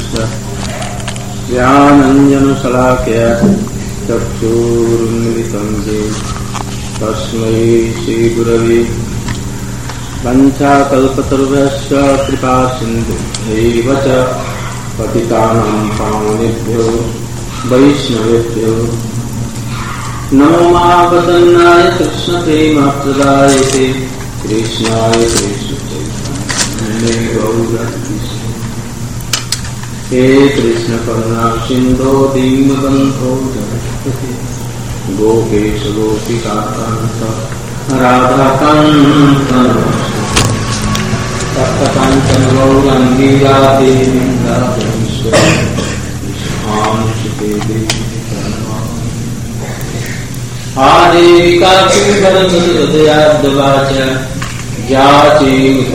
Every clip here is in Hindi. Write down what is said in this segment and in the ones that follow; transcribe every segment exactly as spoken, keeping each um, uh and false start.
ज्ञानाञ्जनशलाकया चक्षुरुन्मिलितं येन तस्मै श्रीगुरवे वञ्चाकल्पतरुभ्यश्च कृपासिन्धुभ्यैव च पतितानां पावनेभ्यो वैष्णवेभ्यो नमो महाप्रसन्नाय कृष्णप्रेमप्रदायते कृष्णाय कृष्णचैतन्याय गौरहरि हे कृष्ण करुणा सिंधो दीनबंधो जगत्पते गोपेश गोपिकान्त राधाकान्त तप्तकाञ्चन गौराङ्गी राधे वृन्दावनेश्वरी विश्वांशुते देवी आदेवी काशीवरदयाब्दवाच याचे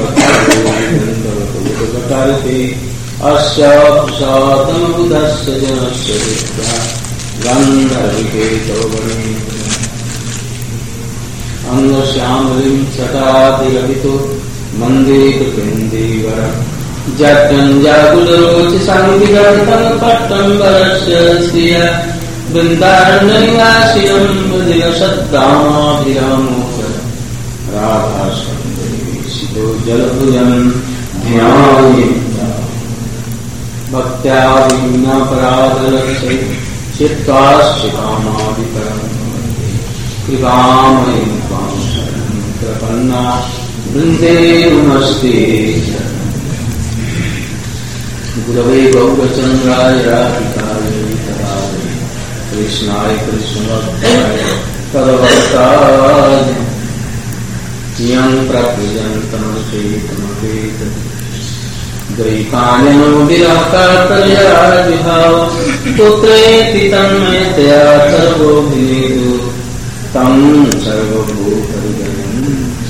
कटारते अस्य सातमबुधस्य जनस्य विद्या गन्धर्विकेतो गणे अंगश्यामलिं शताधिगमितो मन्दे कृपिन्दीवर जट्टञ्जाकुलरोचिसंविगणितं पट्टम्बरस्य श्रिय वृन्दारण्यनिवासिनं मृदिनशद्दामाभिरामोह राधासुन्दरीशितो जलभुजं ध्याये भक्त्या विघ्नपराधलक्षे चित्ताश्चिकामादिकरं कृपामयीं त्वां शरणं प्रपन्ना वृन्दे नमस्ते गुरवे गौरचन्द्राय राधिकाय तदालये कृष्णाय कृष्णभक्ताय तदभक्ताय यं प्रकृजन्तं चेतमवेद दैकान्यनो विरहकातर्याविभाव पुत्रेति तन्मयतया सर्वोऽभिनेदु तं सर्वभूतहृदयं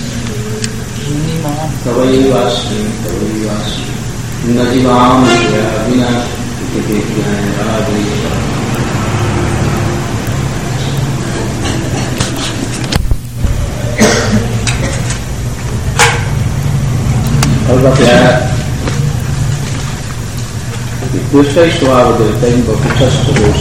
तवैवास्मि तवैवास्मि न जीवामि विना इति ज्ञानादि दूसरा स्वभाव देता है बहुचस्त दोष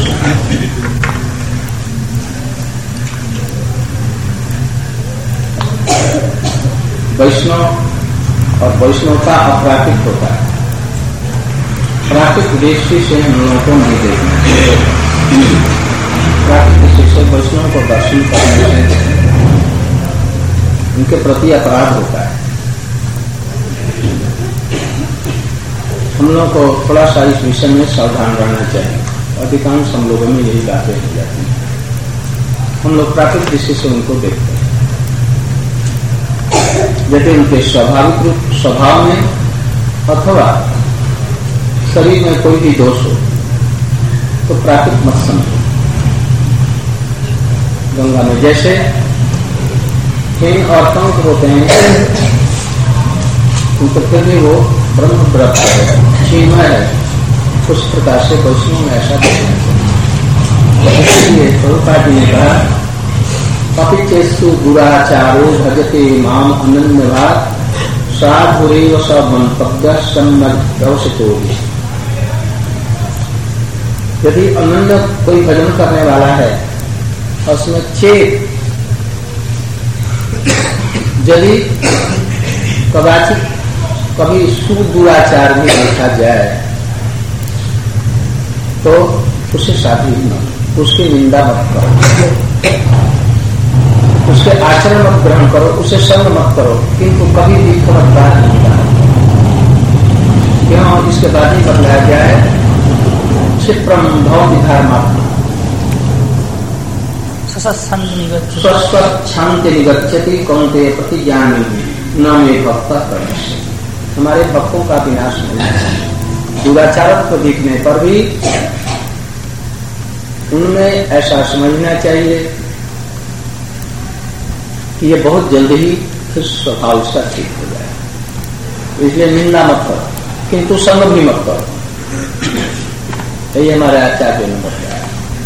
वैष्णव और वैष्णवता अपराधिक होता है। प्राकृतिक दृष्टि से हम लोगों को नहीं देखना, प्राकृतिक दृष्टि से वैष्णव को दर्शन करने से उनके प्रति अपराध होता है। हम लोगों को थोड़ा सा इस विषय में सावधान रहना चाहिए। अधिकांश हम लोगों में यही बातें हो जाती हैं। हम लोग प्राकृतिक दृष्टि से उनको देखते हैं, यदि उनके स्वाभाविक रूप स्वभाव में अथवा शरीर में कोई भी दोष हो तो प्राकृतिक मत समझो। गंगा में जैसे हिन और कंक होते हैं उनको फिर भी वो ब्रह्म व्रत है, क्षीणमय है, उस प्रकार से वैष्णव में ऐसा देखना चाहिए। इसलिए प्रभुपाद जी ने कहा कपिचेस्तु दुराचारो भजते माम अनन्यभाग साधुरेव समन्तव्य सम्यग्दर्शितो। यदि अनन्य कोई भजन करने वाला है उसमें चेत यदि कदाचित कभी सुदुराचार में देखा जाए तो उसे साधु मत, उसकी निंदा मत करो, उसके आचरण मत ग्रहण करो, उसे संग मत करो, किंतु कभी भी खबरदार नहीं करो। क्यों? इसके बाद ही बतलाया गया है क्षिप्रम भव विधारमात्मा शांति निगच्छति कौन्ते प्रतिज्ञानी न मे भक्त कर्मस्य। हमारे भक्तों का विनाश नहीं है। दुराचारत्व दिखने पर भी उनमें ऐसा समझना चाहिए कि ये बहुत जल्दी ही फिर स्वभाव उसका ठीक हो जाए। इसलिए निंदा मत करो, किंतु संग भी मत करो। यही हमारे आचार्य ने बताया,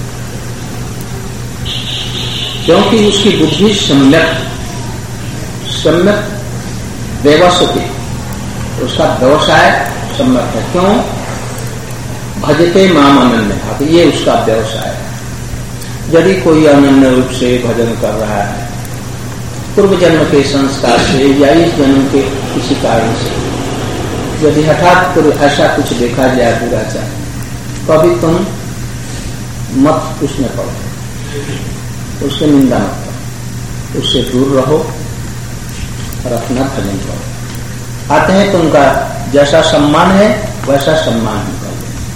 क्योंकि उसकी बुद्धि सम्यक सम्यक व्यवस्थित, उसका व्यवसाय सम्यक है। क्यों? भजते माम अनन्य भाव, ये उसका व्यवसाय है। यदि कोई अनन्य रूप से भजन कर रहा है पूर्व जन्म के संस्कार से या इस जन्म के किसी कारण से, यदि हठात ऐसा कुछ देखा जाए दुराचार, कभी तुम मत उसमें पड़ो, उससे निंदा मत करो, उससे दूर रहो और अपना भजन करो। आते हैं तो उनका जैसा सम्मान है वैसा सम्मान ही करो।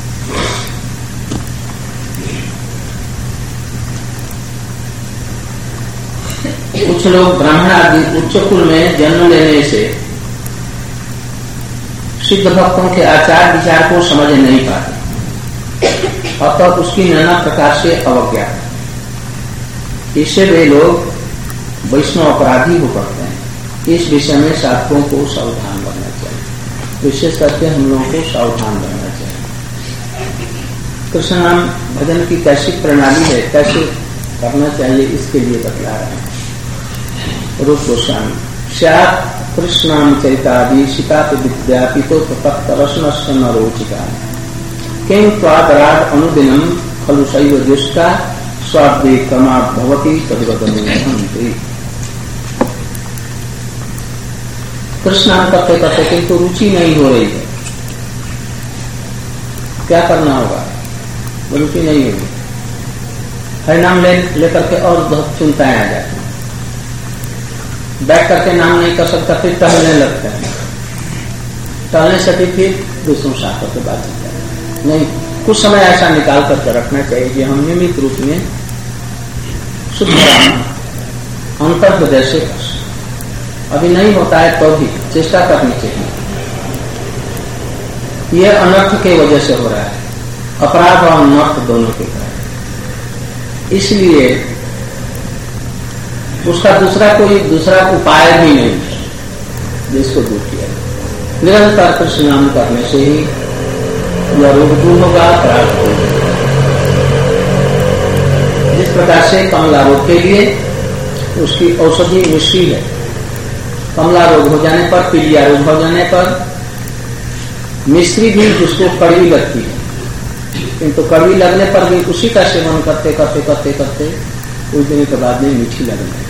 कुछ लोग ब्राह्मण आदि उच्च कुल में जन्म लेने से सिद्ध भक्तों के आचार विचार को समझ नहीं पाते और तब उसकी नाना प्रकार से अवज्ञा, इससे वे लोग वैष्णव अपराधी हो पड़ते हैं। इस विषय में साधकों को सावधान रहना चाहिए, विशेष करके हम लोगों को सावधान रहना चाहिए। कृष्ण नाम भजन की कैसी प्रणाली है, कैसे करना चाहिए, इसके लिए बतला रहे हैं रूप गोस्वामी। स्यात् कृष्णाम चरितादि शिकापि विद्यापितो तत्तरस्नस्य न रोचिका किं त्वादराद अनुदिनम खलु शैव दुष्टा स्वाद्वे क्रमात् भवति तद्वदनुहन्ति। कृष्णाम करते करते किंतु रुचि नहीं हो रही है, क्या करना होगा? रुचि नहीं होगी, हरिनाम ले लेकर के और बहुत चिंताएं आ जाती, बैठ करके नाम नहीं कर सकता, फिर टहलने लगते हैं, टहलने से भी फिर दूसरों से आकर के बात नहीं। कुछ समय ऐसा निकाल करके रखना चाहिए कि हम नियमित रूप में शुद्ध अंतर हृदय से कर। अभी नहीं होता है तो भी चेष्टा करनी चाहिए। यह अनर्थ के वजह से हो रहा है, अपराध और अनर्थ दोनों के कारण। इसलिए उसका दूसरा कोई दूसरा उपाय भी नहीं जिसको दूर किया। निरंतर कृष्ण नाम करने से ही यह रोग दूर होगा, अपराध होगा। जिस प्रकार से कमला रोग के लिए उसकी औषधि मिश्री है, कमला रोग हो जाने पर, पीलिया रोग हो जाने पर मिश्री भी जिसको कड़वी लगती है, किंतु कड़वी लगने पर भी उसी का सेवन करते करते करते करते कुछ दिन के बाद में मीठी लगने लगी।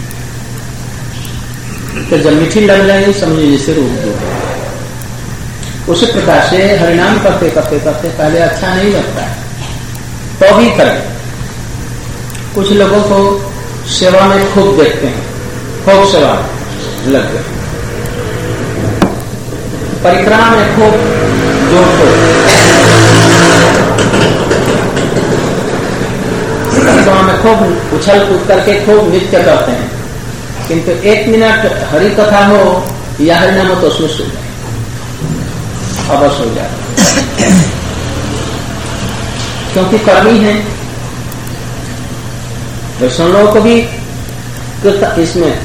तो जब मीठी लग जाएगी समझिए जिससे रोग दूर है। उसी प्रकार से हरिनाम करते करते करते पहले अच्छा नहीं लगता है तो भी करें। कुछ लोगों को सेवा में खूब देखते हैं, खूब सेवा लग गए, परिक्रमा में खूब जोर को, परिक्रमा में खूब उछल कूद करके खूब नृत्य करते हैं, किंतु एक मिनट हरि कथा हो या हरिनाम हो तो उसमें सो जाए, अवश्य हो जाए, क्योंकि कर्मी है। वैष्णव लोगों को भी इसमें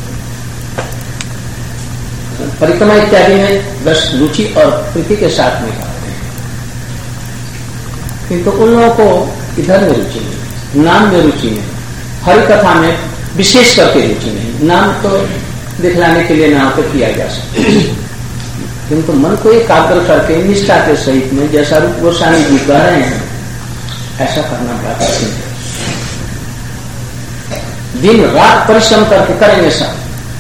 परिक्रमा इत्यादि में बस रुचि और प्रीति के साथ में करते हैं, किंतु उन लोगों को इधर में रुचि नहीं, नाम में रुचि नहीं, हरि कथा में विशेष करके रुचि नहीं। नाम तो दिखलाने के लिए नाम तो किया जा सकता है, किंतु मन को एकाग्र करके निष्ठा के सहित में जैसा रूप गोस्वामी जी कह रहे हैं ऐसा करना बड़ा कठिन है। दिन रात परिश्रम करके करेंगे सब,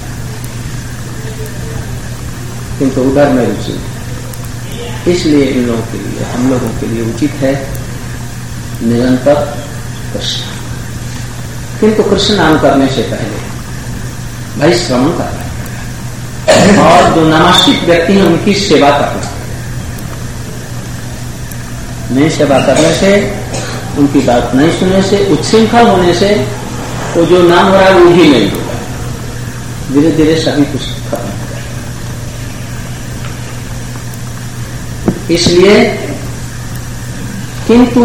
किंतु उधर में रुचि नहीं। इसलिए इन लोगों के लिए, हम लोगों के लिए उचित है निरंतर कृष्ण, किंतु कृष्ण नाम करने से पहले भाई श्रवण करना है और जो नामाश्रित व्यक्ति हैं उनकी सेवा करना है। नहीं सेवा करने से, उनकी बात नहीं सुनने से, उच्छृंखल होने से तो जो नाम हो रहा है वो ही नहीं होगा, धीरे धीरे सभी कुछ खत्म हो जाएगा। इसलिए किंतु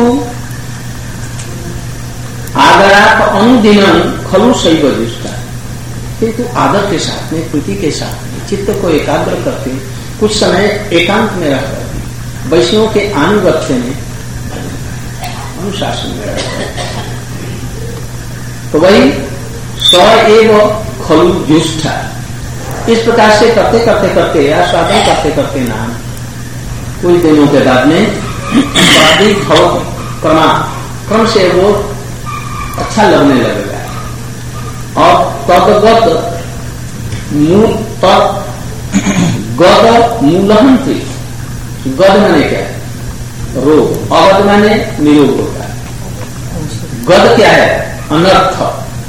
आदरात अनुदिनम खलु शैव दुष्टा, किंतु आदर के साथ में, प्रीति के साथ में चित्त को एकाग्र करके कुछ समय एकांत में रह करके वैष्णव के अनुगत्य में अनुशासन में रहकर तो वही स एव खलु जुष्टा। इस प्रकार से करते करते करते या साधन करते करते नाम कुछ दिनों के बाद में स्वादी भव क्रमा क्रम से वो अच्छा लगने लगेगा। और तदगत मूल तद गद मूलहंत्री, गद माने क्या है? रोग, अवध माने निरोग होता है। गद क्या है? अनर्थ,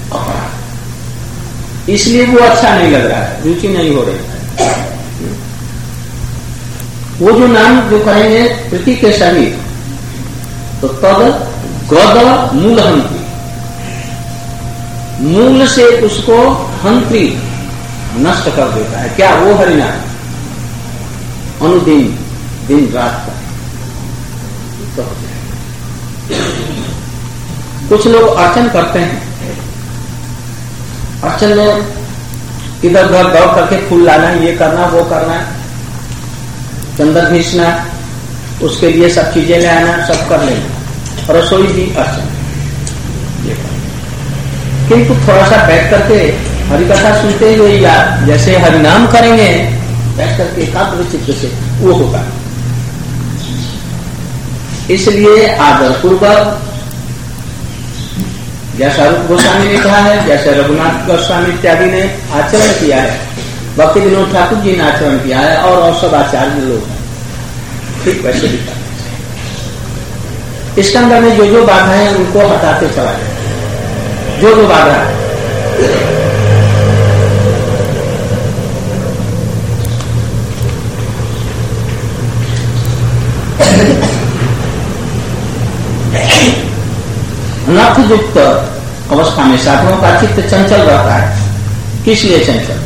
अपराध। इसलिए वो अच्छा नहीं लग रहा है, रुचि नहीं हो रही है। वो जो नाम जो कहेंगे प्रीति के सहित, तो तद गद मूलहंत्री, मूल से उसको हंत्री नष्ट कर देता है। क्या? वो हरिनाम अनुदिन दिन रात का तो कुछ लोग अर्चन करते हैं, अर्चन में इधर उधर दौड़ करके फूल लाना, ये करना वो करना, चंदन घींचना, उसके लिए सब चीजें ले आना, सब कर लेना, रसोई भी अर्चन। किंतु थोड़ा सा बैठ करके हरिकथा सुनते हुए या जैसे हरिनाम करेंगे बैठ करके एकाग्र चित्त से, वो होगा। इसलिए आदर पूर्वक, जैसा रूप गोस्वामी ने कहा है, जैसे रघुनाथ गोस्वामी इत्यादि ने आचरण किया है, भक्ति विनोद ठाकुर जी ने आचरण किया है, और और सब आचार्य लोग हैं, ठीक वैसे भी करना चाहिए। इसके अंदर में जो जो बाधा है उनको हटाते चला जाए, जो जो बाधा है। अनर्थ युक्त अवस्था में साधुओं का चित्त चंचल रहता है। किस लिए चंचल?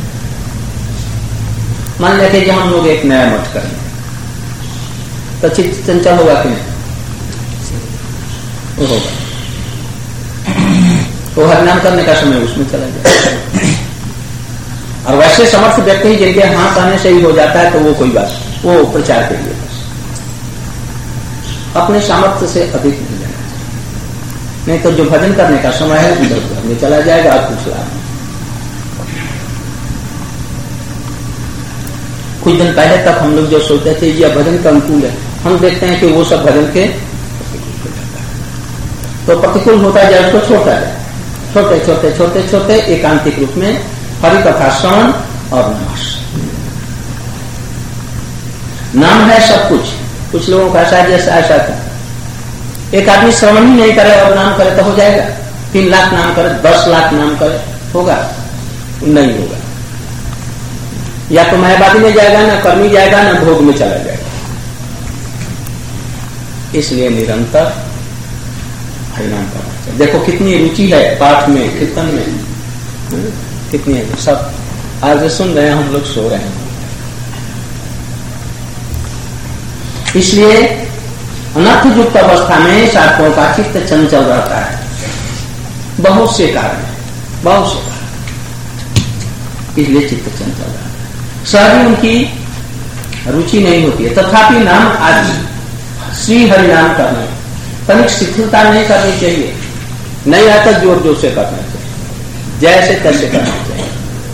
मान लेते कि हम लोग एक नया मठ करें तो चित्त चंचल होगा कि नहीं? वो होगा। तो हरिनाम करने का समय उसमें चला जाए। और वैसे समर्थ व्यक्ति जिनके हाथ आने से ही हो जाता है तो वो कोई बात, वो प्रचार के लिए बस, अपने सामर्थ्य से अधिक नहीं जाना चाहिए। नहीं तो जो भजन करने का समय है उधर उधर में चला जाएगा, और कुछ लाभ नहीं। कुछ दिन पहले तक हम लोग जो सोचते थे ये भजन का अनुकूल है, हम देखते हैं कि वो सब भजन के तो प्रतिकूल होता जाए, उसको छोड़ता जाए। छोटे छोटे छोटे छोटे एकांतिक रूप में हरि कथा श्रवण और नमाज। नाम है सब कुछ। कुछ लोगों का ऐसा जैसा ऐसा था, एक आदमी श्रवण ही नहीं करे और नाम करे तो हो जाएगा? तीन लाख नाम करे, दस लाख नाम करे, होगा? नहीं होगा। या तो मायावादी में जाएगा, ना कर्मी जाएगा, ना भोग में चला जाएगा। इसलिए निरंतर हरिनाम करना चाहिए। देखो कितनी रुचि है पाठ में, कीर्तन में, कितनी है। सब आज सुन रहे हैं, हम लोग सो रहे हैं। इसलिए अनर्थ युक्त अवस्था में साधकों का चित्त चंचल रहता है। बहुत से कारण है, बहुत से कारण, इसलिए चित्त चंचल रहता है। सहज उनकी रुचि नहीं होती है, तथापि नाम आदि श्री हरिनाम करने तनिक शिथिलता नहीं करनी चाहिए। नहीं आता जोर जोर से करना चाहिए, जैसे तैसे करना चाहिए।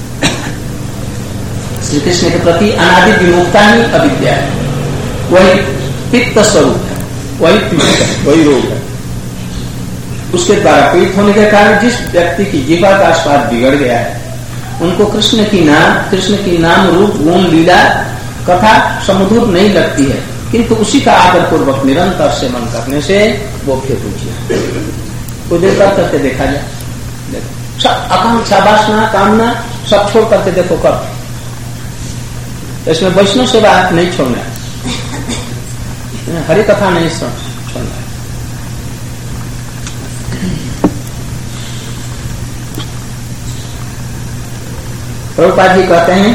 श्री कृष्ण के प्रति अनादि विमुक्ता ही अविद्या है, वही पित्त स्वरूप है, वही पीड़ित है, वही रोग है। उसके द्वारा पीड़ित होने के कारण जिस व्यक्ति की जीवा का स्वाद बिगड़ गया है, उनको कृष्ण की नाम कृष्ण की नाम रूप गुण लीला कथा समुद्र नहीं लगती है, किंतु उसी का आदर पूर्वक निरंतर सेवन करने से वो फिर रुचि कुछ देर कर करके देखा जाए। देखो सब आकांक्षा वासना कामना सब छोड़ करके देखो कर, इसमें वैष्णव सेवा नहीं छोड़ना है, हरि कथा नहीं छोड़ना है। प्रभुपाद जी कहते हैं,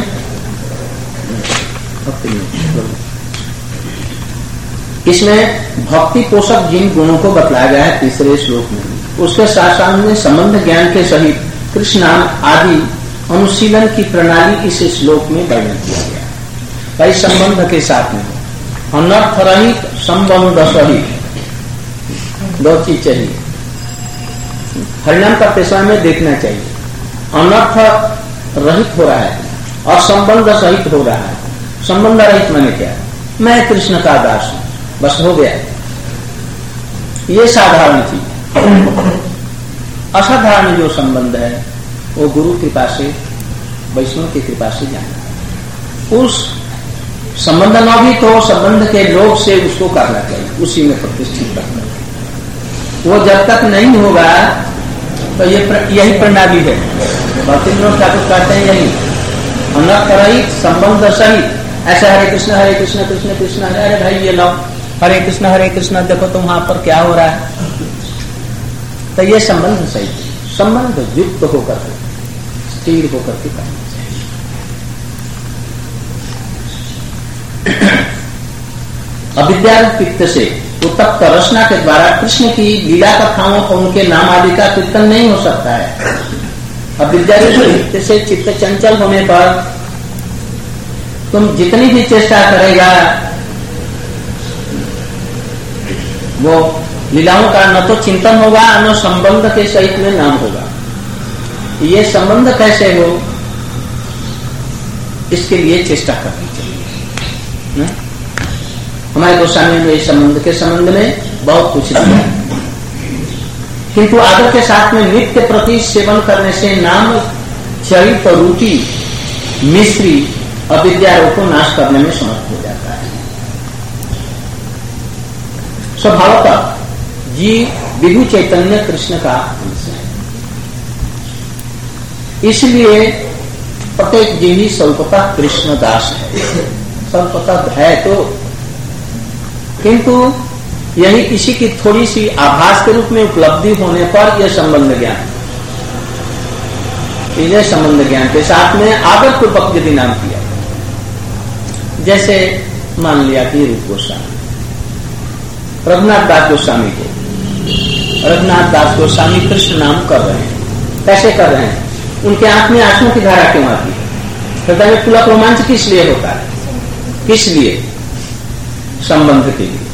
इसमें भक्ति पोषक जिन गुणों को बतलाया गया है तीसरे श्लोक में, उसके साथ साथ में संबंध ज्ञान के सहित कृष्ण नाम आदि अनुशीलन की प्रणाली इस श्लोक में वर्णन किया गया है। कई संबंध के साथ में अनर्थ रहित संबंध सहित दो चीज चाहिए। हरिनाम करते समय में देखना चाहिए अनर्थ रहित हो रहा है और संबंध सहित हो रहा है। संबंध रहित माने क्या? मैं कृष्ण का दास हूं, बस हो गया। ये साधारण चीज। असाधारण जो संबंध है वो गुरु कृपा से, वैष्णव की कृपा से जाना। उस संबंध न भी तो संबंध के लोग से उसको करना चाहिए, उसी में प्रतिष्ठित रखना चाहिए। वो जब तक नहीं होगा तो ये प्र, यही प्रणाली है। भक्ति विनोद ठाकुर कहते हैं यही, अनर्थ रहित संबंध सहित। ऐसा हरे कृष्ण हरे कृष्ण कृष्ण कृष्ण हरे हरे, भाई ये लो हरे कृष्ण हरे कृष्ण, देखो तो वहां पर क्या हो रहा है। तो ये संबंध सही, संबंध युक्त होकर के, स्थिर होकर के करना चाहिए। अविद्या पित्त से उत्तप्त रचना के द्वारा कृष्ण की लीला कथाओं और उनके नाम आदि का कीर्तन नहीं हो सकता है। अविद्या पित्त से चित्त चंचल होने पर तुम जितनी भी चेष्टा करेगा वो लीलाओं का न तो चिंतन होगा न संबंध के सहित में नाम होगा। ये संबंध कैसे हो, इसके लिए चेष्टा करनी चाहिए। हमारे गोस्वामी ने इस संबंध के संबंध में बहुत कुछ दिया, किंतु आदर के साथ में नित्य प्रति सेवन करने से नाम चरित रुचि मिश्री अविद्या को नाश करने में समर्थ हो जाता है। स्वभावतः जीव विभु चैतन्य कृष्ण का अंश है, इसलिए प्रत्येक जीव ही स्वल्पतः कृष्ण दास है। स्वल्पतः है तो, किंतु यही इसी की थोड़ी सी आभास के रूप में उपलब्धि होने पर यह संबंध ज्ञान, यह संबंध ज्ञान के साथ में आदर पूर्वक यदि नाम किया, जैसे मान लिया कि रूप गोस्वामी रघुनाथ दास गोस्वामी को, रघुनाथ दास गोस्वामी कृष्ण नाम कर रहे हैं। कैसे कर रहे हैं? उनके आंख में आंसुओं की धारा क्यों आती है? हृदय में पुलक रोमांच किस लिए होता है? किस लिए? संबंध के लिए।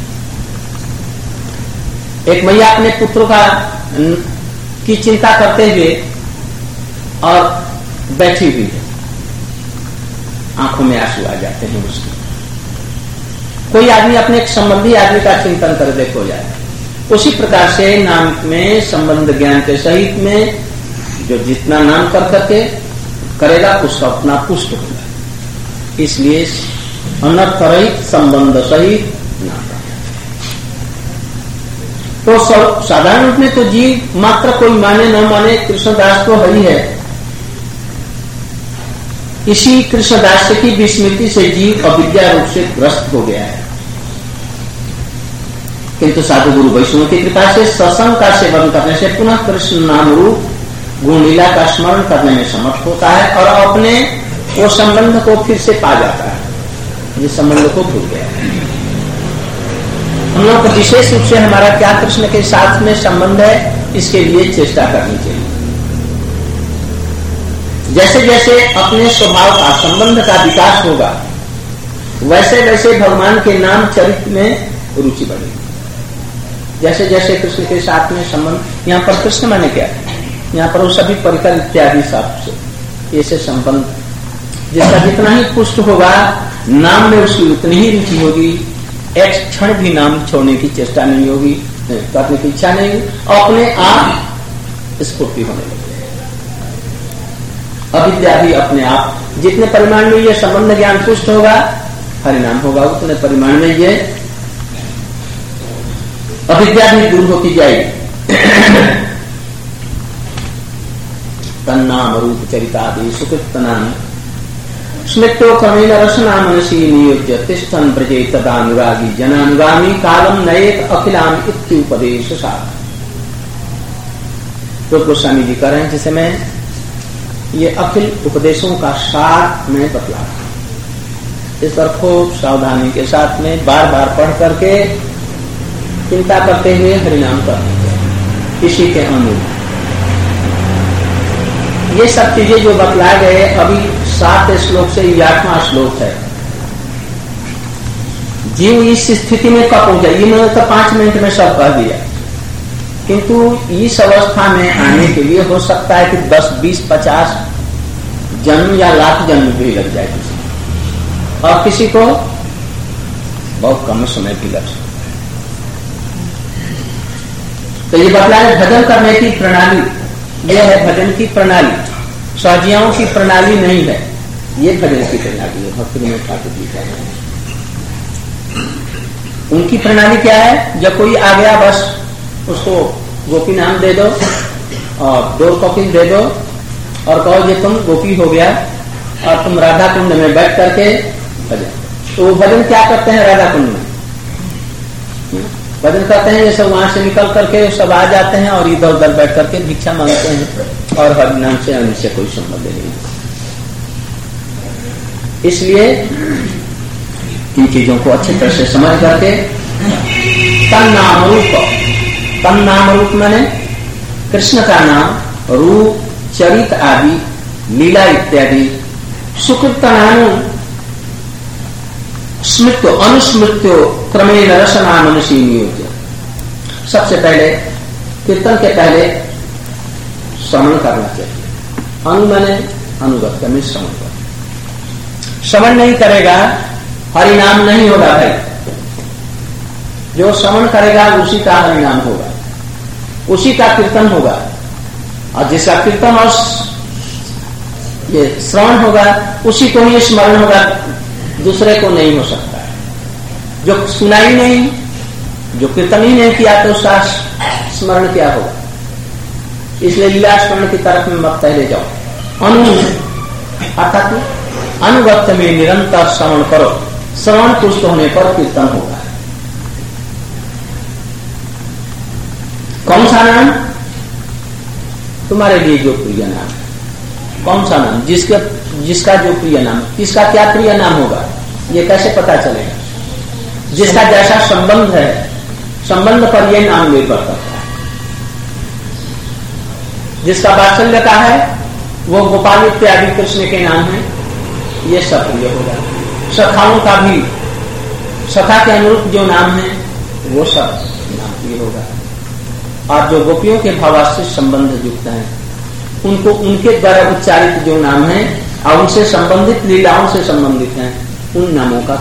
एक मैया अपने पुत्र का की चिंता करते हुए और बैठी हुई है, आंखों में आंसू आ जाते हैं उसके। कोई आदमी अपने एक संबंधी आदमी का चिंतन कर देखो जाए, उसी प्रकार से नाम में संबंध ज्ञान के सहित में जो जितना नाम कर करके करेगा उसका अपना पुष्ट होगा। इसलिए अनर्थ रहित संबंध सहित नाम। तो साधारण रूप में तो जीव मात्र कोई माने न माने कृष्णदास तो हरि है। इसी कृष्णदास की विस्मृति से जीव अविद्या रूप से ग्रस्त हो गया है, किंतु साधु गुरु वैष्णव की कृपा से सत्संग का सेवन करने से पुनः कृष्ण नाम रूप गुण लीला का स्मरण करने में समर्थ होता है और अपने वो संबंध को फिर से पा जाता है, जिस संबंध को भूल गया है। हम लोग को विशेष रूप से हमारा क्या कृष्ण के साथ में संबंध है, इसके लिए चेष्टा करनी चाहिए। जैसे जैसे अपने स्वभाव का संबंध का विकास होगा, वैसे वैसे भगवान के नाम चरित्र में रुचि बढ़ेगी। जैसे जैसे कृष्ण के साथ में संबंध, यहाँ पर कृष्ण माने क्या है, यहाँ पर वो सभी परिकर इत्यादि सब से ऐसे संबंध, जिसका जितना ही पुष्ट होगा नाम में उसकी उतनी ही रुचि होगी। एक क्षण भी नाम छोड़ने की चेष्टा नहीं होगी, करने की इच्छा नहीं, और अपने आप स्फूर्ति होने लगेगी। अविद्या भी अपने आप जितने परिमाण में ये संबंध ज्ञान पुष्ट होगा, हरिनाम होगा, उतने परिमाण में ये अविद्या भी दूर होती जाएगी। तन्नाम रूप चरितादि सुकृत नाम स्मृतो क्रमेण रसना मनसी नियोज्य तिष्ठन ब्रजे तदानुरागी जनानुगामी कालम नयेत अखिलाम इत्युपदेश सार। तो गोस्वामी जी कह रहे हैं, जिसे मैं ये अखिल उपदेशों का सार में बतला रहा हूं। इस पर खूब सावधानी के साथ में बार बार पढ़ करके चिंता करते हुए हरिनाम करते, इसी के अनुरूप ये सब चीजें जो बतलाए गए अभी सात श्लोक से ये आठवां श्लोक है। जीव इस स्थिति में कब पहुंचा, ये मैंने तो पांच मिनट में सब कह दिया, किंतु इस अवस्था में आने के लिए हो सकता है कि दस बीस पचास जन्म या लाख जन्म भी लग जाए किसी, और किसी को बहुत कम समय भी लग सकता है। तो ये बतलाए भजन करने की प्रणाली, यह है भजन की प्रणाली, सहजियाओं की प्रणाली नहीं है, ये भजन की प्रणाली है। भक्ति विनोद ठाकुर जी कह रहे हैं उनकी प्रणाली क्या है, जब कोई आ गया बस उसको गोपी नाम दे दो और दो कॉपी दे दो और कहो ये तुम गोपी हो गया और तुम राधा कुंड में बैठ करके भजन। तो वो भजन क्या करते हैं राधा कुंड में? भजन करते हैं, ये सब वहां से निकल करके सब आ जाते हैं और इधर उधर बैठ करके भिक्षा मांगते हैं और हरि नाम से उनसे कोई संबंध नहीं। इसलिए इन चीजों को अच्छी तरह से समझ करके तन नाम रूप, तन नाम रूप माने कृष्ण का नाम, रूप, चरित आदि, लीला इत्यादि, सुकृतनानु स्मृत्यो अनुस्मृत्यो क्रमेण रसना मनुष्य नियोज्य। सबसे पहले कीर्तन के पहले श्रवण करना चाहिए। अनु माने अनुगत्य में श्रवण कर, श्रवण नहीं करेगा हरि नाम नहीं होगा भाई। जो श्रवण करेगा उसी का हरि नाम होगा, उसी का कीर्तन होगा, और जिसका कीर्तन और ये श्रवण होगा उसी को ही स्मरण होगा, दूसरे को नहीं हो सकता है। जो सुना ही नहीं, जो कीर्तन ही नहीं किया तो उसका स्मरण क्या होगा? इसलिए लीला स्मरण की तरफ में मत पहले जाओ। अनु अर्थात अनुगत्य में निरंतर श्रवण करो, श्रवण पुष्ट होने पर कीर्तन होगा। कौन सा नाम? तुम्हारे लिए जो प्रिय नाम है। कौन सा नाम? जिसके जिसका जो प्रिय नाम, किसका क्या प्रिय नाम होगा ये कैसे पता चलेगा? जिसका जैसा संबंध है, संबंध पर यह नाम निर्भर करता है। जिसका वात्सल्य का है वो गोपाल इत्यादि कृष्ण के नाम है, ये सब प्रिय होगा। सखाओं का भी सखा के अनुरूप जो नाम है वो सब नाम प्रिय होगा। और जो गोपियों के भावाश्रित संबंध युक्त हैं उनको उनके द्वारा उच्चारित जो नाम है और उनसे संबंधित लीलाओं से संबंधित हैं उन नामों का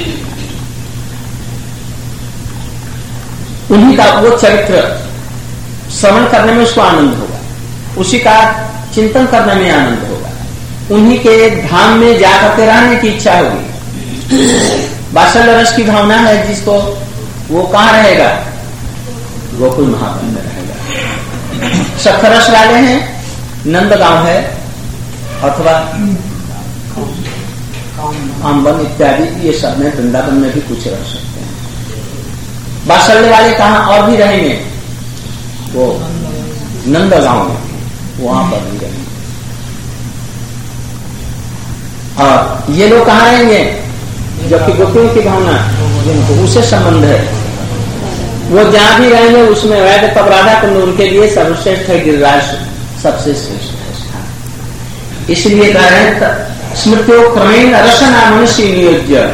उन्हीं का वो चरित्र श्रवण करने में उसको आनंद होगा, उसी का चिंतन करने में आनंद होगा, उन्हीं के धाम में जाकर के रहने की इच्छा होगी। वात्सल्य रस की भावना है जिसको, वो कहाँ रहेगा? गोकुल महावन में रहेगा। सखरस वाले हैं, नंदगांव है अथवा आम्बन इत्यादि, ये सब में वृंदावन में भी कुछ रह सकते हैं। वात्सल्य वाले कहाँ और भी रहेंगे? वो नंदगांव में, वहां पर भी रहेंगे। और ये लोग कहाँ रहेंगे? जबकि गोपियों की भावना जिनको उससे संबंध है वो जहां भी रहेंगे उसमें वैध तब राधा कुंड उनके लिए सर्वश्रेष्ठ है, गिरिराज सबसे श्रेष्ठ है स्थान। इसलिए कह रहे हैं स्मृत्यो क्रमेण रसना मनुष्य नियोज्य।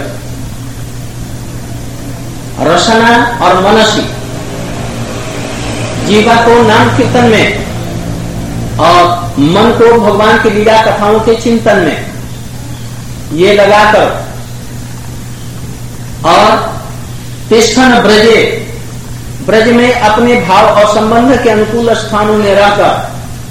रसना और मनसी जीवा को नाम कीर्तन में और मन को भगवान की लीला कथाओं के चिंतन में ये लगाकर और तिष्ठन ब्रजे, ब्रज में अपने भाव और संबंध के अनुकूल स्थानों में रहकर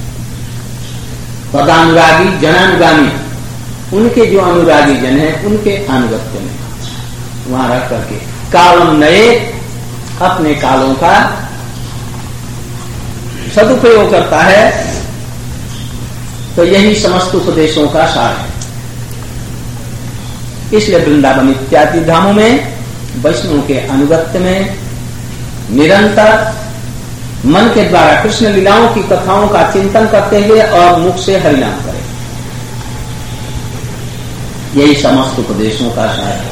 पदानुरागी जनानुगामी, उनके जो अनुरागी जन है उनके अनुगत्य में वहां रह करके कालम नए अपने कालों का सदुपयोग करता है। तो यही समस्त उपदेशों का सार है। इसलिए वृंदावन इत्यादि धामों में वैष्णव के अनुगत्य में निरंतर मन के द्वारा कृष्ण लीलाओं की कथाओं का चिंतन करते हुए और मुख से हरिनाम करें, यही समस्त उपदेशों का सार है।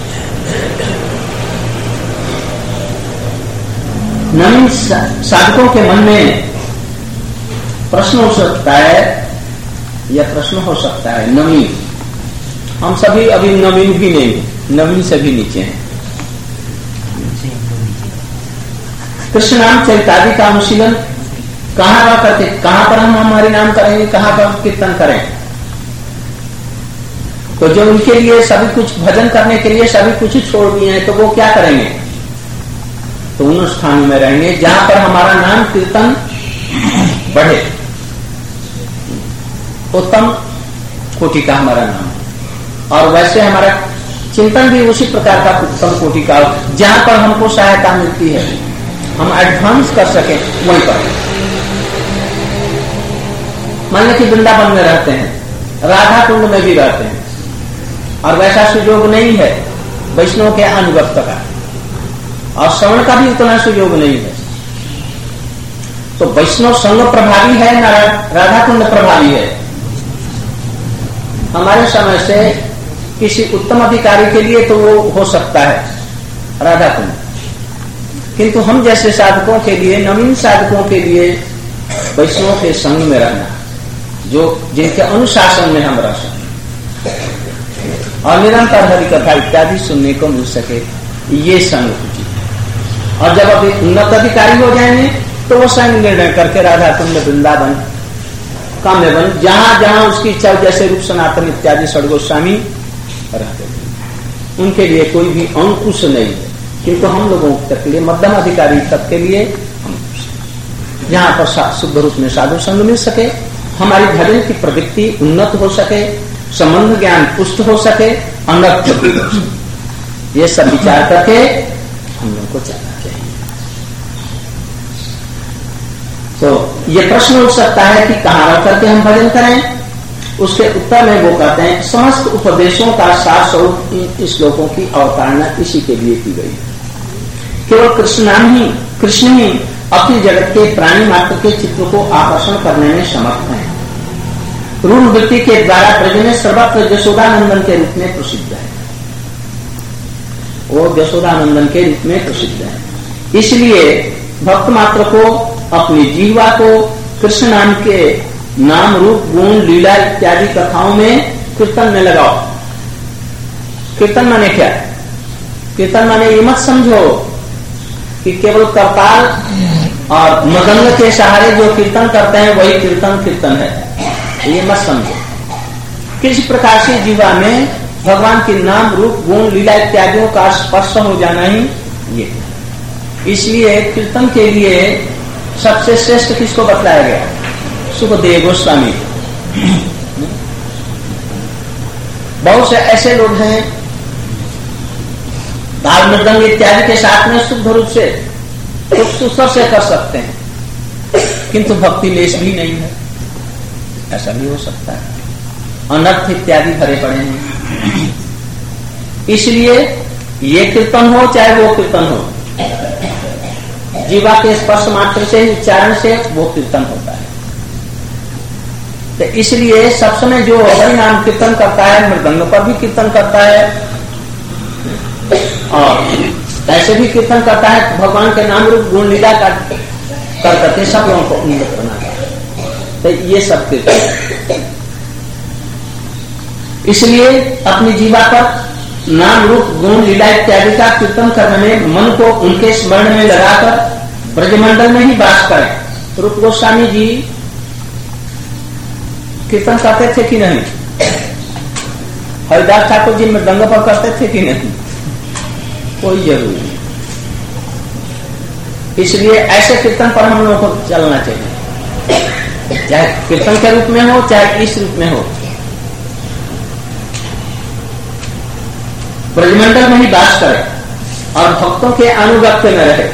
नवीन साधकों के मन में प्रश्न हो सकता है, यह प्रश्न हो सकता है नवीन, हम सभी अभी नवीन भी नहीं, नवीन से भी नीचे हैं। कृष्ण नाम चरितादि का अनुशीलन कहाँ रह करके, कहाँ पर हम हमारे नाम करेंगे, कहाँ पर कीर्तन करें? तो जो उनके लिए सभी कुछ भजन करने के लिए सभी कुछ छोड़ दिए हैं तो वो क्या करेंगे? तो उन स्थानों में रहेंगे जहां पर हमारा नाम कीर्तन बढ़े। उत्तम कोटि का हमारा नाम है और वैसे हमारा चिंतन भी उसी प्रकार का उत्तम कोटि का हो जहां पर हमको सहायता मिलती है, हम एडवांस कर सके वहीं पर। मान लो कि वृंदावन में रहते हैं, राधा कुंड में भी रहते हैं और वैसा सुयोग नहीं है वैष्णव के अनुगत्य का, और श्रवण का भी उतना सुयोग नहीं है, तो वैष्णव संग प्रभावी है ना राधा कुंड प्रभावी है? हमारे समय से किसी उत्तम अधिकारी के लिए तो वो हो सकता है राधा कुंड, किंतु हम जैसे साधकों के लिए, नवीन साधकों के लिए वैष्णव के संग में रहना, जो जिनके अनुशासन में हम रह सकें और निरंतर हरि कथा इत्यादि सुनने को मिल सके, ये संग उचित है। और जब अभी उन्नत अधिकारी हो जाएंगे तो वो संग निर्णय करके राधा कुंड, वृंदावन, काम्यवन, जहां जहां उसकी इच्छा, जैसे रूप सनातन इत्यादि षड्गोस्वामी रहते थे, उनके लिए कोई भी अंकुश नहीं है, किंतु हम लोगों तक के लिए, मध्यम अधिकारी तक के लिए अंकुश, जहां पर शुद्ध रूप में साधु संग मिल सके, हमारी भजन की प्रवृत्ति उन्नत हो सके, संबंध ज्ञान पुष्ट हो सके, अनर्थ हो सके, ये सब विचार करके हम लोग को चलना चाहिए। तो ये प्रश्न उठ सकता है कि कहां रह करके हम भजन करें? उसके उत्तर में वो कहते हैं समस्त उपदेशों का सार स्वरूप इन श्लोकों की अवतारणा इसी के लिए की गई। केवल कृष्ण ही कृष्ण ही अपनी जगत के प्राणी मात्र के चित्र को आकर्षण करने में समर्थ हैं। रूढ़ वृत्ति के द्वारा ब्रज में सर्वत्र यशोदानंदन के रूप में प्रसिद्ध है, वो यशोदानंदन के रूप में प्रसिद्ध है। इसलिए भक्त मात्र को अपनी जीवा को कृष्ण नाम के नाम, रूप, गुण, लीला इत्यादि कथाओं में, कीर्तन में लगाओ। कीर्तन माने क्या? कीर्तन माने ये मत समझो कि केवल करताल और मृदंग के सहारे जो कीर्तन करते हैं वही कीर्तन कीर्तन है, ये मत समझो। किसी प्रकार से जीवा में भगवान के नाम, रूप, गुण, लीला इत्यादियों का स्पर्श हो जाना ही ये। इसलिए कीर्तन के लिए सबसे श्रेष्ठ किसको बतलाया गया? सुखदेव गोस्वामी। बहुत से ऐसे लोग हैं ताल मृदंग इत्यादि के साथ में शुद्ध रूप से सुस्वर से कर सकते हैं, किंतु भक्ति लेश भी नहीं है, ऐसा भी हो सकता है। अनर्थ इत्यादि भरे पड़े हैं। इसलिए ये कीर्तन हो चाहे वो कीर्तन हो, जीवा के स्पर्श मात्र से, उच्चारण से वो कीर्तन होता है। तो इसलिए सब समय जो हरि नाम कीर्तन करता है, मृदंग पर भी कीर्तन करता है और ऐसे भी कीर्तन करता है, भगवान के नाम, रूप, गुण, लीला का कर करके सब लोगों को उन्नत बनाता है। तो ये सब कीर्तन, इसलिए अपनी जीवा पर नाम, रूप, गुण, लीला इत्यादि का कीर्तन करने में मन को उनके स्मरण में लगाकर ब्रजमंडल में ही वास करें। रूप गोस्वामी जी कीर्तन करते थे कि नहीं? हरिदास ठाकुर जी मृदंग पर करते थे कि नहीं? कोई जरूरी नहीं। इसलिए ऐसे कीर्तन पर हम लोगों को चलना चाहिए, चाहे कीर्तन के रूप में हो चाहे इस रूप में हो, ब्रजमंडल में ही वास करे और भक्तों के अनुगत्य में रहे।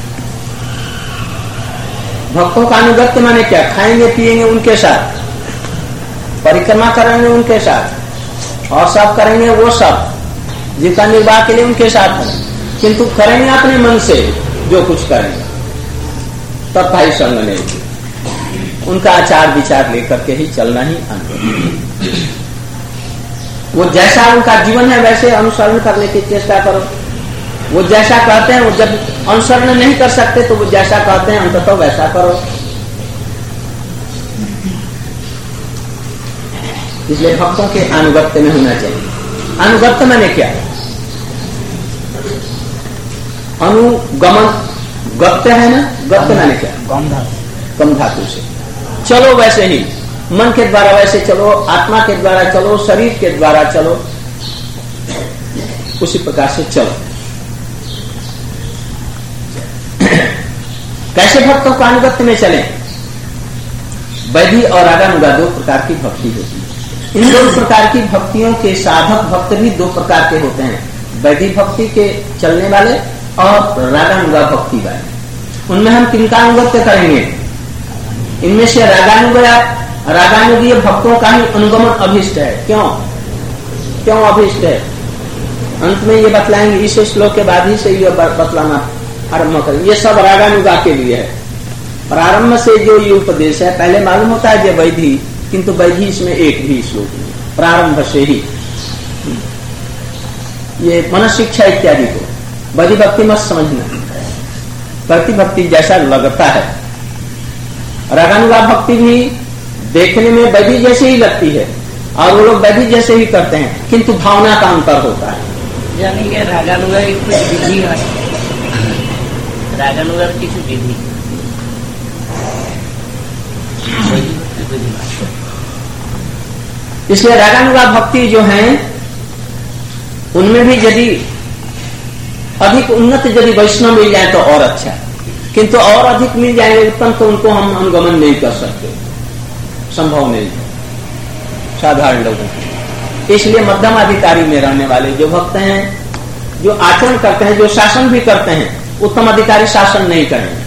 भक्तों का अनुगत्य माने क्या? खाएंगे पिएंगे उनके साथ, परिक्रमा करेंगे उनके साथ और सब करेंगे वो सब, जीविका निर्वाह के लिए उनके साथ हैं, किंतु करेंगे अपने मन से जो कुछ करेंगे, तब भाई संग नहीं, उनका आचार विचार लेकर के ही चलना ही अनुगत्य। वो जैसा उनका जीवन है वैसे अनुसरण करने की चेष्टा करो। वो जैसा कहते हैं, वो जब अनुसरण नहीं कर सकते तो वो जैसा कहते हैं अंततः वैसा करो। इसलिए भक्तों के अनुगत्य में होना चाहिए। अनुगत्य मैंने क्या? अनुगमन, गत्य है ना, गत्य मैंने क्या? कम धातु से चलो, वैसे ही मन के द्वारा वैसे चलो, आत्मा के द्वारा चलो, शरीर के द्वारा चलो, उसी प्रकार से चलो। कैसे भक्तों का अनुगत्य में चले? वैधि और रागानुगा दो प्रकार की भक्ति होती है। इन दो प्रकार की भक्तियों के साधक भक्त भी दो प्रकार के होते हैं, वैधि भक्ति के चलने वाले और रागानुगा भक्ति वाले। उनमें हम किनका अनुगत्य करेंगे? इनमें से रागानुगा रागानुगीय भक्तों का ही अनुगमन अभिष्ट है। क्यों क्यों अभिष्ट है? अंत में ये बतलाएंगे, इस श्लोक के बाद ही से ये बतलाना आरम्भ करें। ये सब रागानुगा के लिए है। प्रारंभ से जो ये उपदेश है, पहले मालूम होता है ये वैधि, किंतु वैधि इसमें एक भी श्लोक नहीं, प्रारंभ से ही ये मन शिक्षा इत्यादि को वैधि भक्ति मत समझना, प्रतिभक्ति जैसा लगता है। रागानुगा भक्ति भी देखने में वैधि जैसे ही लगती है और वो लोग वैधि जैसे ही करते हैं, किंतु भावना का अंतर होता है। यानी कि रागानुगा की कुछ विधि है, रागानुगा की कुछ विधि, इसलिए रागानुगा भक्ति जो है उनमें भी यदि अधिक उन्नत यदि वैष्णव मिल जाए तो और अच्छा, किंतु और अधिक मिल जाएंगे उत्तम तो उनको हम अनुगमन नहीं कर सकते, संभव नहीं है साधारण लोगों को। इसलिए मध्यम अधिकारी में रहने वाले जो भक्त हैं, जो आचरण करते हैं, जो शासन भी करते हैं, उत्तम अधिकारी शासन नहीं करेंगे,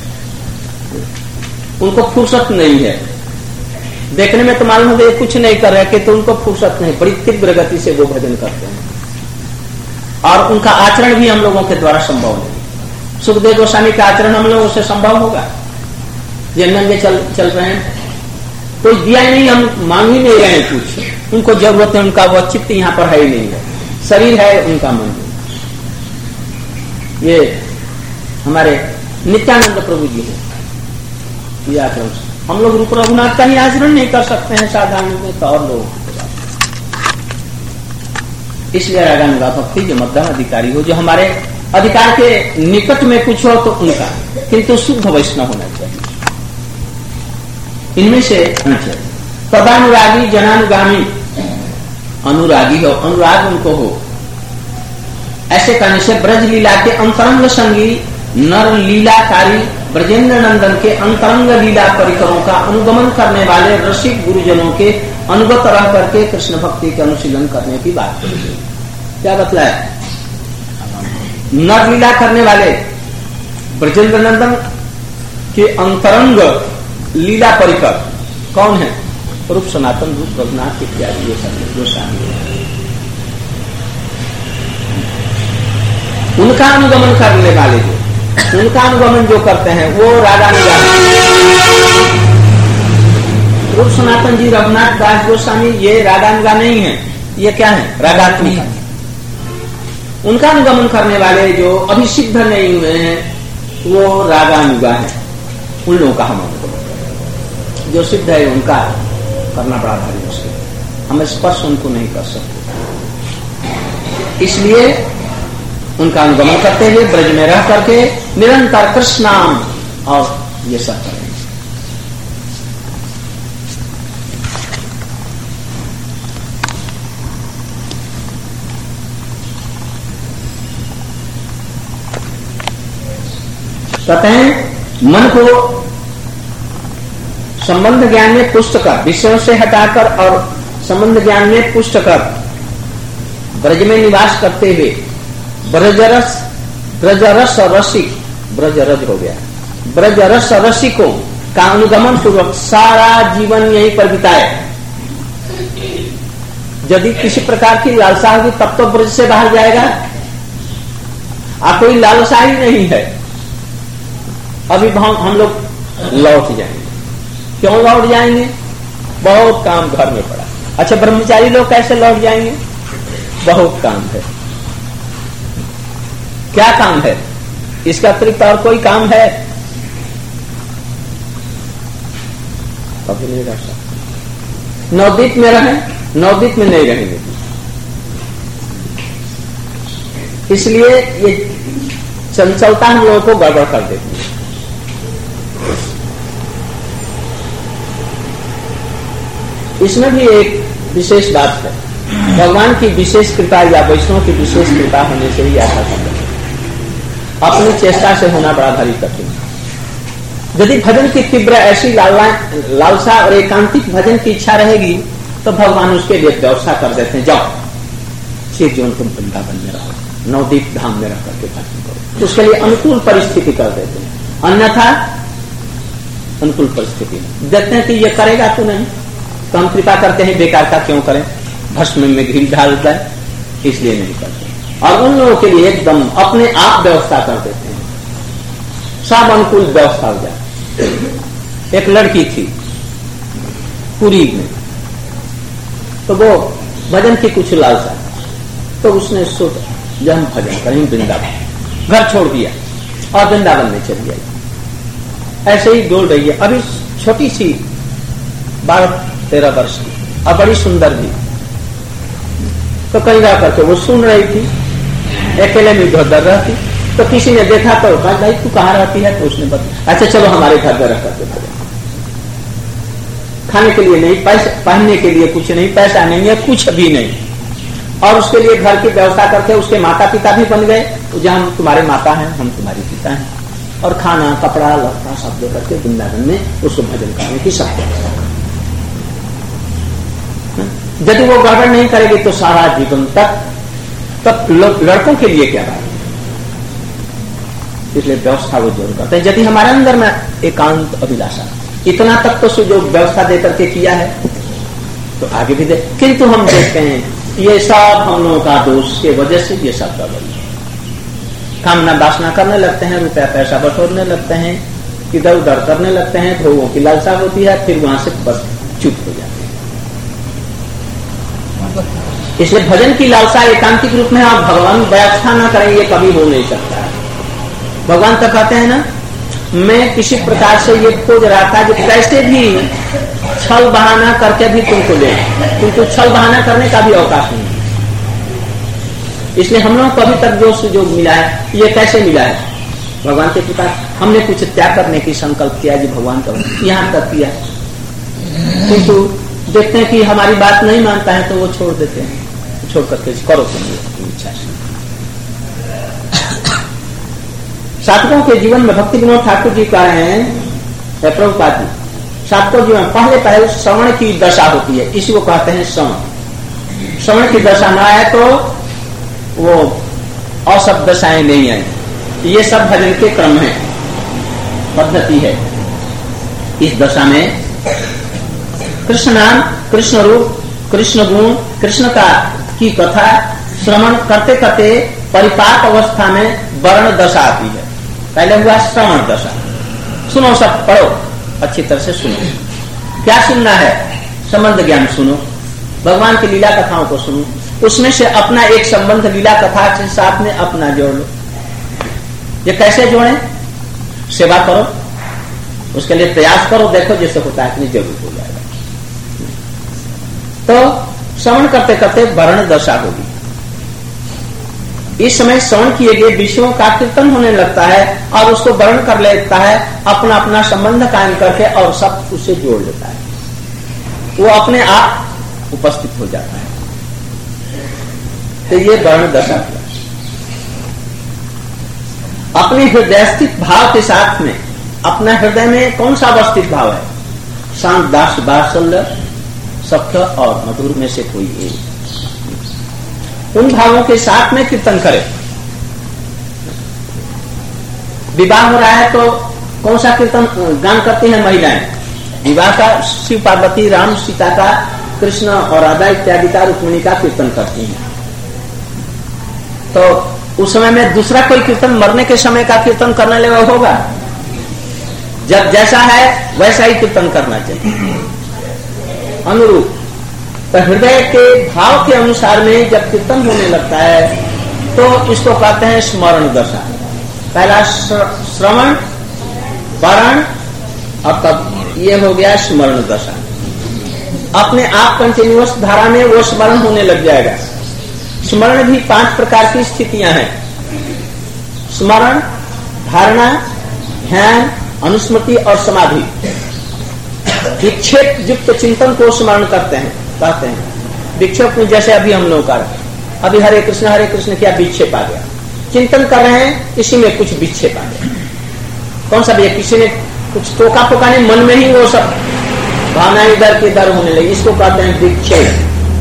उनको फुर्सत नहीं है। देखने में तो मालूम है कुछ नहीं कर रहे कि तो उनको फुर्सत नहीं, बड़ी तीव्र गति से वो भजन करते हैं और उनका आचरण भी हम लोगों के द्वारा संभव नहीं। सुखदेव गोस्वामी का आचरण हम लोगों से संभव होगा? ये नंगे चल चल रहे हैं, कोई दिया नहीं, हम मांग ही नहीं रहे हैं कुछ, उनको जरूरत है, उनका वो चित्त यहाँ पर है ही नहीं है, शरीर है उनका मन। ये हमारे नित्यानंद प्रभु जी है, ये आचरण हम लोग रूप रघुनाथ का ही आचरण नहीं कर सकते हैं साधारण में, तो और लोग। इसलिए रागानुगा भक्ति जो मध्यम अधिकारी हो, जो हमारे अधिकार के निकट में कुछ हो तो उनका, किंतु शुद्ध वैष्णव होना चाहिए। इनमें से तदानुरागी जनानुगामी, अनुरागी हो, अनुराग उनको हो, ऐसे करने से ब्रज लीला के अंतरंग संगी नर लीलाकारी ब्रजेंद्र नंदन के अंतरंग लीला परिकरों का अनुगमन करने वाले रसिक गुरुजनों के अनुगत रह करके कृष्ण भक्ति के अनुशीलन करने की बात करेंगे। क्या बतलाया? नर लीला करने वाले ब्रजेंद्र नंदन के अंतरंग लीला परिकर कौन है? रूप सनातन, रूप रघुनाथ इत्यादि, ये सब जो शामिल है। उनका अनुगमन करने वाले जो उनका अनुगमन जो करते हैं वो रागानुगा। रूप सनातन जी, रघुनाथ दास गोस्वामी, ये रागानुगा नहीं है, ये क्या है? रागात्मिक। उनका अनुगमन करने वाले जो अभी सिद्ध नहीं हुए हैं वो रागानुगा है। उन लोगों का हम अनुगमन, जो सिद्ध है उनका करना बड़ा भारी मुश्किल, हम स्पर्श उनको नहीं कर सकते। इसलिए उनका अनुगमन करते हुए ब्रज में रह करके निरंतर कृष्ण नाम और ये सब करें। कहते हैं मन को संबंध ज्ञान में पुष्ट कर, विषयों से हटाकर और संबंध ज्ञान में पुष्ट कर ब्रज में निवास करते हुए ब्रजरस ब्रजरस रसिक, ब्रजरज हो गया, ब्रजरस रसिकों का अनुगमन पूर्वक सारा जीवन यहीं पर बिताए। यदि किसी प्रकार की लालसा होगी तब तो ब्रज से बाहर जाएगा, आ कोई लालसा ही नहीं है, अभी हम लोग लौट जाएंगे। क्यों लौट जाएंगे? बहुत काम घर में पड़ा। अच्छा, ब्रह्मचारी लोग कैसे लौट जाएंगे? बहुत काम है। क्या काम है? इसका अतिरिक्त और कोई काम है? कभी नहीं रह सकते। नवदीप में रहें, नवदीप में नहीं रहेंगे। इसलिए ये चंचलता हम लोगों को गड़बड़ कर देती है। इसमें भी एक विशेष बात है, भगवान की विशेष कृपा या वैष्णव की विशेष कृपा होने से ही ऐसा संभव है। अपनी चेष्टा से होना बड़ा भारी कठिन है। यदि भजन की तीव्र ऐसी लालसा और एकांतिक भजन की इच्छा रहेगी तो भगवान उसके लिए व्यवस्था कर देते हैं, जाओ शिव जीवन तुम वृंदावन में रहो, नवदीप धाम में रह करके भजन करो। उसके लिए अनुकूल परिस्थिति कर देते हैं, अन्यथा अनुकूल परिस्थिति देखते हैं कि ये करेगा तो नहीं, तो हम कृपा करते हैं बेकार का क्यों करें, भस्म में घी डाल जाए इसलिए नहीं करते। और उन लोगों के लिए एकदम अपने आप व्यवस्था कर देते हैं, सब अनुकूल व्यवस्था हो जाए। एक लड़की थी पुरी में, तो वो भजन की कुछ लालसा, तो उसने सोचा जब हम भजन करें वृंदावन, घर छोड़ दिया और वृंदावन में चली गई। ऐसे ही डोल रही है, अभी छोटी सी बारह तेरह वर्ष की और बड़ी सुंदर भी। तो कहीं जा करके वो सुन रही थी, अकेले में इधर उधर रहती, तो किसी ने देखा तो कहा भाई तू कहाँ रहती है, तो उसने बताया अच्छा चलो हमारे घर में रह करके भजन। खाने के लिए नहीं, पैसे पहनने के लिए कुछ नहीं, पैसा नहीं है, कुछ भी नहीं, और उसके लिए घर की व्यवस्था करके उसके माता पिता भी बन गए, जहाँ हम तुम्हारे माता हैं हम तुम्हारे पिता हैं, और खाना कपड़ा लत्ता सब दे करके वृंदावन में उसको भजन करने की सब व्यवस्था। यदि वो गड़बड़ नहीं करेगी तो सारा जीवन तक तब लड़कों के लिए क्या बात, इसलिए व्यवस्था वो जरूर करते हैं। यदि हमारे अंदर में एकांत अभिलाषा इतना तक तो जो व्यवस्था दे करके किया है तो आगे भी दे, किंतु हम देखते हैं ये सब हम लोगों का दोष के वजह से ये सब गड़बड़ है। कामना वासना करने लगते हैं, रुपया पैसा बटोरने लगते हैं, इधर उधर करने लगते हैं, भोगों की लालसा होती है, फिर वहां से बस चुप हो जाते हैं। इसलिए भजन की लालसा एकांतिक रूप में आप भगवान व्यवस्था न करें, ये कभी हो नहीं सकता है। भगवान तो कहते हैं ना, मैं किसी प्रकार से ये खोज रहा था कि कैसे भी छल बहाना करके भी तुमको ले, किंतु छल बहाना करने का भी अवकाश नहीं। इसलिए हम लोगों को अभी तक जो सुयोग मिला है ये कैसे मिला है, भगवान के कृपा। हमने कुछ त्याग करने की संकल्प किया जी भगवान का, यहाँ तक किया, किंतु देखते हैं कि हमारी बात नहीं मानता है तो वो छोड़ देते हैं, छोड़ करके करो तुम इच्छा से। साधकों के जीवन में भक्ति विनोद ठाकुर जी कह रहे हैं, प्रभुपाद जी, साधकों जीवन पहले पहले श्रवण की दशा होती है, इसी को कहते हैं श्रवण। श्रवण की दशा ना आए तो वो और सब दशाएं नहीं आई, ये सब भजन के क्रम है, पद्धति है। इस दशा में कृष्ण नाम, कृष्ण रूप, कृष्ण गुण, कृष्ण का की कथा श्रवण करते करते परिपाक अवस्था में वर्ण दशा आती है। पहले हुआ श्रवण दशा, सुनो सब पढ़ो, अच्छी तरह से सुनो। क्या सुनना है, संबंध ज्ञान सुनो, भगवान की लीला कथाओं को सुनो, उसमें से अपना एक संबंध लीला कथा के साथ में अपना जोड़ लो। ये कैसे जोड़े, सेवा करो, उसके लिए प्रयास करो, देखो जैसे होता है इतनी जरूर हो जाएगा। तो श्रवण करते करते वर्ण दशा होगी। इस समय श्रवण किए गए विषयों का कीर्तन होने लगता है और उसको वर्ण कर लेता है, अपना अपना संबंध कायम करके, और सब उससे जोड़ लेता है, वो अपने आप उपस्थित हो जाता है। तो ये वर्ण दशा है। अपने हृदय स्थित भाव के साथ में, अपना हृदय में कौन सा अवस्थित भाव है, शांत दास बात्सल्य सख्य और मधुर में से कोई एक, उन भावों के साथ में कीर्तन करे। विवाह हो रहा है तो कौन सा कीर्तन गान करती हैं महिलाएं, विवाह का शिव पार्वती राम सीता का, कृष्ण और राधा इत्यादि का, रुक्मिणी का कीर्तन करती हैं। तो उस समय में दूसरा कोई कीर्तन मरने के समय का कीर्तन करने लगा होगा, जब जैसा है वैसा ही कीर्तन करना चाहिए, अनुरूप। तो हृदय के भाव के अनुसार में जब कीर्तन होने लगता है तो इसको कहते हैं स्मरण दशा। पहला श्रवण, वरण, और तब ये हो गया स्मरण दशा। अपने आप कंटिन्यूअस धारा में वो स्मरण होने लग जाएगा। स्मरण भी पांच प्रकार की स्थितियां हैं, स्मरण, धारणा, ध्यान, अनुस्मृति और समाधि। विक्षेप युक्त चिंतन को स्मरण करते हैं, कहते हैं। विक्षेप में जैसे अभी हम लोग कर अभी हरे कृष्ण हरे कृष्ण क्या विक्षेप आ गया, चिंतन कर रहे हैं, इसी में कुछ विक्षेप आ गया। कौन सा भी, किसी ने कुछ टोका पोका नहीं, मन में ही वो सब भावना इधर की इधर होने लगी। इसको कहते हैं विक्षेप।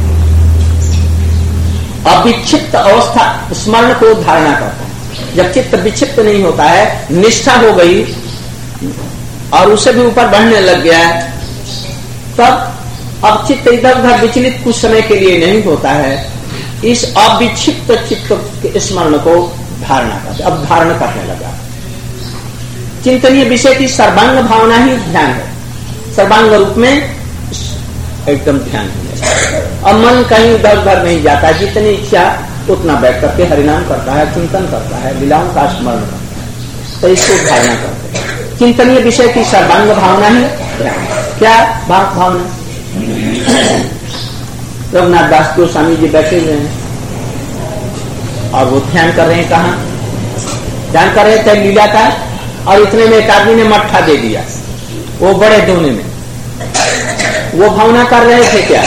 अविक्षिप्त अवस्था स्मरण को धारणा करता है। जब चित्त विक्षिप्त नहीं होता है, निष्ठा हो गई और उससे भी ऊपर बढ़ने लग गया है, तब अब चित्त इधर उधर विचलित कुछ समय के लिए नहीं होता है। इस अविक्षिप्त चित्त के स्मरण को धारणा करते, अब धारण करने लगा। चिंतनीय विषय की सर्वांग भावना ही ध्यान है, सर्वांग रूप में एकदम ध्यान है। अब मन कहीं इधर उधर नहीं जाता, जितनी इच्छा उतना बैठ करके हरिनाम करता है, चिंतन करता है, लीलाओं का स्मरण करता है, तो इसको धारणा करते हैं। चिंतनीय विषय की सर्वांग भावना ही ध्यान। क्या भाव भावना? रघुनाथ दास गोस्वामी जी बैठे हुए हैं और वो ध्यान कर रहे हैं। कहाँ ध्यान कर रहे थे? लीला का। और इतने में एक आदमी ने मट्ठा दे दिया, वो बड़े दोने में। वो भावना कर रहे थे क्या?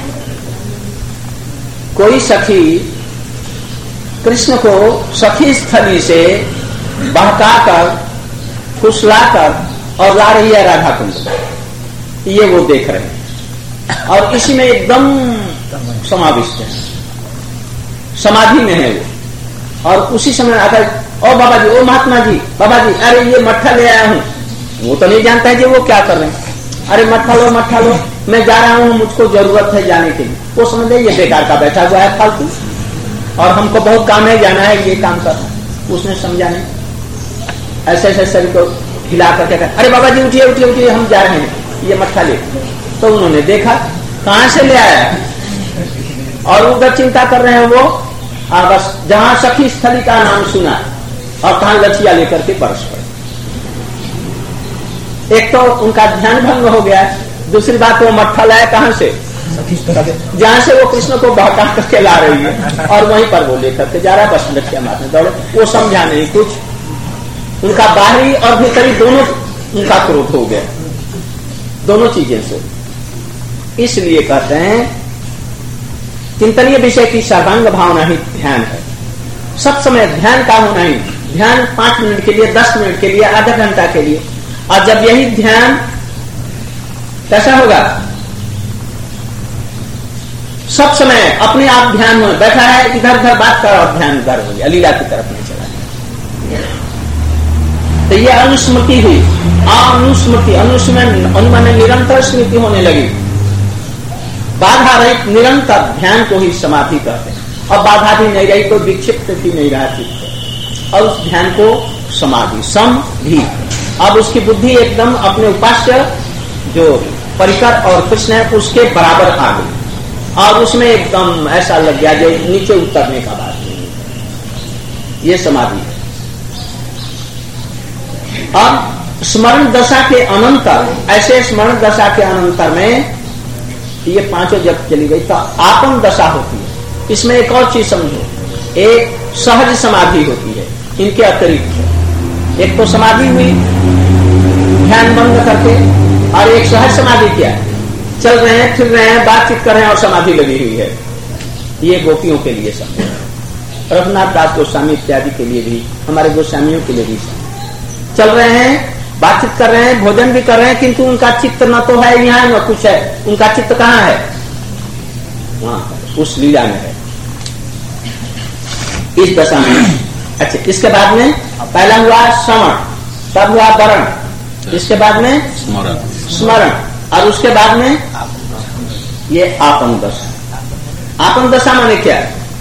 कोई सखी कृष्ण को सखी स्थली से बहकाकर फुसलाकर और ला रही है राधा कुंड, ये वो देख रहे हैं और इसी में एकदम समाविष्ट है, समाधि में है वो। और उसी समय आता है, ओ बाबा जी, ओ महात्मा जी, बाबा जी, अरे ये मट्ठा ले आया हूं। वो तो नहीं जानता है कि वो क्या कर रहे हैं। अरे मट्ठा लो मट्ठा लो, मैं जा रहा हूं, मुझको जरूरत है जाने के लिए। वो समझे ये बेकार का बैठा हुआ है फालतू, और हमको बहुत काम है, जाना है, ये काम करना। उसने समझा नहीं, ऐसे ऐसे शरीर को हिला करके कहा, अरे बाबा जी उठिए उठिए उठिए, हम जा रहे हैं, ये मट्ठा ले। तो उन्होंने देखा कहां से ले आया और उधर चिंता कर रहे हैं वो। आ, बस जहां सखी स्थली का नाम सुना और कहां लछिया लेकर के परस पड़े। एक तो उनका ध्यान भंग हो गया, दूसरी बात वो मट्ठा लाया कहां से? जहां से वो कृष्ण को बहका करके ला रही है और वहीं पर वो लेकर के जा रहा है। बस लछिया मारने दौड़े, वो समझा नहीं कुछ। उनका बाहरी और भीतरी दोनों उनका क्रोध हो गया, दोनों चीजें से। इसलिए कहते हैं चिंतनीय विषय की सर्वांग भावना ही ध्यान है। सब समय ध्यान का होना ही, ध्यान पांच मिनट के लिए, दस मिनट के लिए, आधा घंटा के लिए। और जब यही ध्यान कैसा होगा? सब समय अपने आप ध्यान में बैठा है, इधर उधर बात कर और ध्यान उधर हो गया, लीला की तरफ नहीं चला गया। तो ये अनुस्मृति हुई, अनुस्मृति। अनुस्मृति अनुमान निरंतर स्मृति होने लगी, बाधा रहित निरंतर ध्यान को ही समाधि कहते हैं। अब बाधा भी नहीं रही, कोई विक्षिप्त भी नहीं रहा चित्त, और उस ध्यान को समाधि सम भी। अब उसकी बुद्धि एकदम अपने उपास्य जो परिकर और कृष्ण है उसके बराबर आ गई और उसमें एकदम ऐसा लग गया जो नीचे उतरने का बात नहीं। ये समाधि है। अब स्मरण दशा के अनंतर, ऐसे स्मरण दशा के अनंतर में ये पांचों जब चली गई तो आपन दशा होती है। इसमें एक और चीज समझो, एक सहज समाधि होती है इनके अतिरिक्त। एक तो समाधि हुई ध्यान बंद करके, और एक सहज समाधि क्या है? चल रहे हैं, फिर रहे हैं, बातचीत कर रहे हैं और समाधि लगी हुई है। ये गोपियों के लिए समझो, रघुनाथ दास गोस्वामी इत्यादि के लिए भी, हमारे गोस्वामियों के लिए भी समझो। चल रहे हैं, बातचीत कर रहे हैं, भोजन भी कर रहे हैं, किंतु उनका चित्त न तो है यहाँ न कुछ है। उनका चित्त कहाँ है? वहां उस लीला में है, इस दशा में। अच्छा, इसके बाद में पहला हुआ श्रवण, तब हुआ वरण, इसके बाद में स्मरण स्मरण और उसके बाद में ये आपन दशा। आपन दशा माने क्या?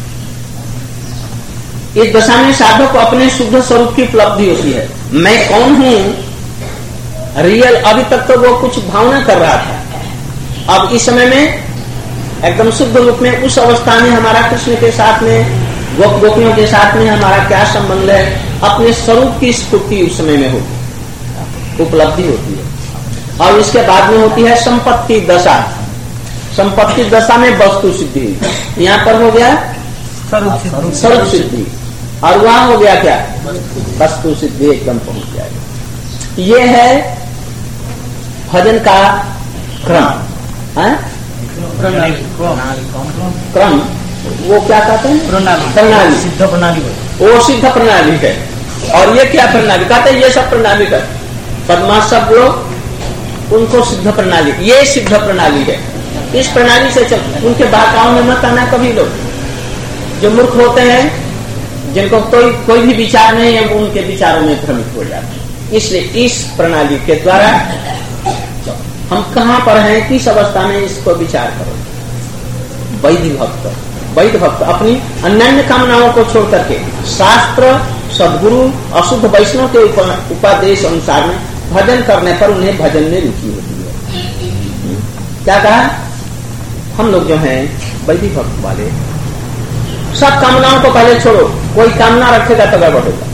इस दशा में साधक को अपने शुद्ध स्वरूप की उपलब्धि होती है। मैं कौन हूं रियल, अभी तक तो वो कुछ भावना कर रहा था। अब इस समय में एकदम शुद्ध रूप में उस अवस्था में हमारा कृष्ण के साथ में, गोप गोपियों के साथ में हमारा क्या संबंध है, अपने स्वरूप की स्फूर्ति उस समय में होती, उपलब्धि होती है। और इसके बाद में होती है संपत्ति दशा। संपत्ति दशा में वस्तु सिद्धि, यहाँ पर हो गया स्वरूप सिद्धि, और वहां हो गया क्या? वस्तु सिद्धि, एकदम पहुंच जाएगा। ये है भजन का क्रम है? क्रम वो क्या कहते हैं? प्रणाली, सिद्ध प्रणाली, वो सिद्ध प्रणाली है। और ये क्या प्रणाली कहते हैं? ये सब प्रणाली का पद्मा सब लोग उनको सिद्ध प्रणाली, ये सिद्ध प्रणाली है, इस प्रणाली से चल। उनके बाकाओं में मत आना कभी लोग, जो मूर्ख होते हैं, जिनको कोई कोई भी विचार नहीं है, वो उनके विचारों में भ्रमित हो जाते हैं। इसलिए इस प्रणाली के द्वारा हम कहां पर हैं, किस अवस्था में, इसको विचार करो। वैध भक्त, वैध भक्त अपनी अन्य कामनाओं को छोड़ करके शास्त्र, सदगुरु, अशुद्ध वैष्णव के उपदेश अनुसार में भजन करने पर उन्हें भजन में रुचि होती है। क्या कहा? हम लोग जो हैं वैदिक भक्त वाले, सब कामनाओं को पहले छोड़ो, कोई कामना रखेगा तो गड़बड़ होगा।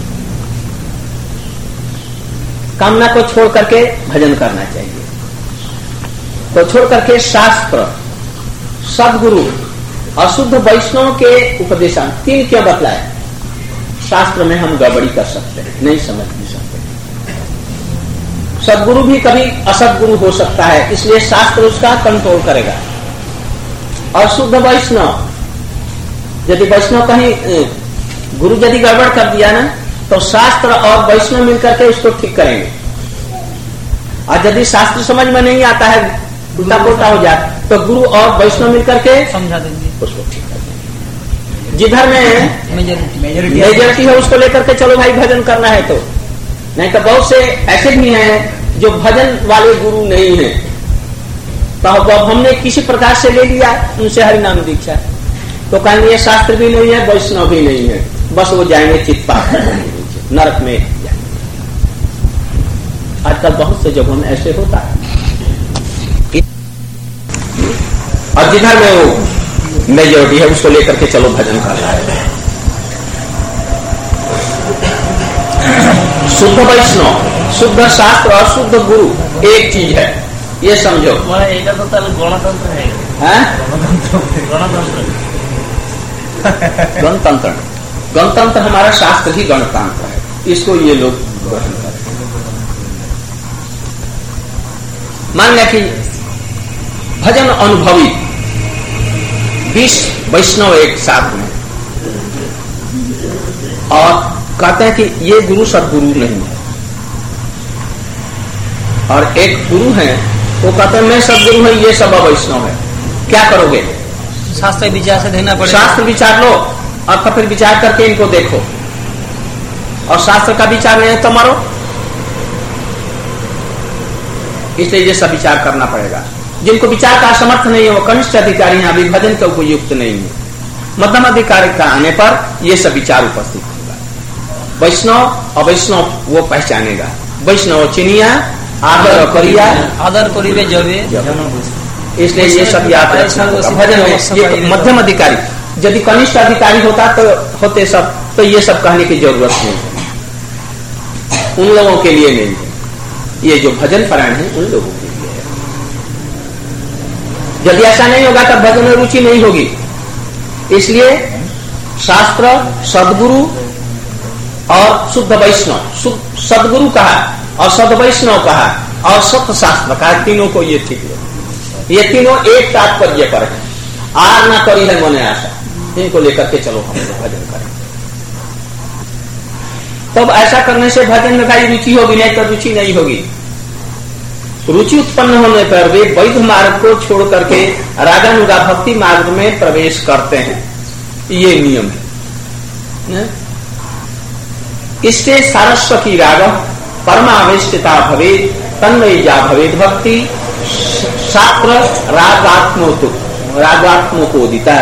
कामना को छोड़ करके भजन करना चाहिए, तो छोड़ करके शास्त्र, सदगुरु, अशुद्ध वैष्णव के उपदेश, तीन क्यों बतलाए? शास्त्र में हम गड़बड़ी कर सकते हैं, नहीं समझ भी सकते। सदगुरु भी कभी असदगुरु हो सकता है, इसलिए शास्त्र उसका कंट्रोल करेगा। और शुद्ध वैष्णव, यदि वैष्णव कहीं गुरु यदि गड़बड़ कर दिया ना, तो शास्त्र और वैष्णव मिलकर के उसको ठीक करेंगे। और यदि शास्त्र समझ में नहीं आता है, उल्टा पुल्टा हो जाए, तो गुरु और वैष्णव मिलकर के समझा देंगे, उसको ठीक कर देंगे। जिधर में मेजोरिटी मेजोरिटी है उसको लेकर के चलो भाई भजन करना है, तो नहीं तो बहुत से ऐसे भी हैं जो भजन वाले गुरु नहीं है, तो अब हमने किसी प्रकार से ले लिया उनसे हरि नाम दीक्षा, तो कहेंगे ये शास्त्र भी नहीं है, वैष्णव भी नहीं है, बस वो जाएंगे चित्पात नरक में जाएंगे। आजकल बहुत से जगहों में ऐसे होता है। और जिधर में वो मेजोरिटी है उसको लेकर के चलो भजन कर रहा है। शुद्ध वैष्णव, शुद्ध शास्त्र और शुद्ध गुरु एक चीज है, ये समझो। गणतंत्र है, गणतंत्र गणतंत्र हमारा शास्त्र ही गणतंत्र है, इसको ये लोग ग्रहण करते हैं। मान लिया कि भजन अनुभवी बीस वैष्णव एक साथ में, और कहते हैं कि ये गुरु सदगुरु नहीं है, और एक गुरु है वो कहते हैं मैं सदगुरु है, ये सब वैष्णव है। क्या करोगे? शास्त्र विचार से देना पड़ेगा। शास्त्र विचार लो और फिर विचार करके इनको देखो, और शास्त्र का विचार नहीं है तो मारो। इसलिए ये सब विचार करना पड़ेगा। जिनको विचार का समर्थ नहीं है वो कनिष्ठ अधिकारी हैं, अभी भजन के उपयुक्त नहीं है। मध्यम अधिकारी का आने पर ये सब विचार उपस्थित होगा। वैष्णव अवैष्णव वो पहचानेगा। वैष्णव चिनिया आदर करिया, आदर करिए जबे, इसलिए ये सब याद रखना। भजन में ये मध्यम अधिकारी, यदि कनिष्ठ अधिकारी होता तो होते सब, तो ये सब कहने की जरूरत नहीं है, उन लोगों के लिए नहीं है। ये जो भजन परायण है उन लोगों के लिए है। यदि ऐसा नहीं होगा तब भजन में रुचि नहीं होगी। इसलिए शास्त्र, सदगुरु और शुद्ध वैष्णव, सदगुरु कहा और सद वैष्णव कहा और सत्य शास्त्र कहा, तीनों को ये ठीक है। ये तीनों एक तात्पर्य पर है। आर ना करी है मने आशा, इनको लेकर के चलो हम लोग भजन करें। तब ऐसा करने से भजन में भाई रुचि होगी, नहीं तो रुचि नहीं होगी। रुचि उत्पन्न होने पर वे वैध मार्ग को छोड़ करके रागानुगा भक्ति मार्ग में प्रवेश करते हैं। ये नियम है। इससे सारस्वती राग परमावेष्टिता भवे तन्मयीजा भवेद भक्ति शास्त्र रागात्मको रागात्मकोदिता।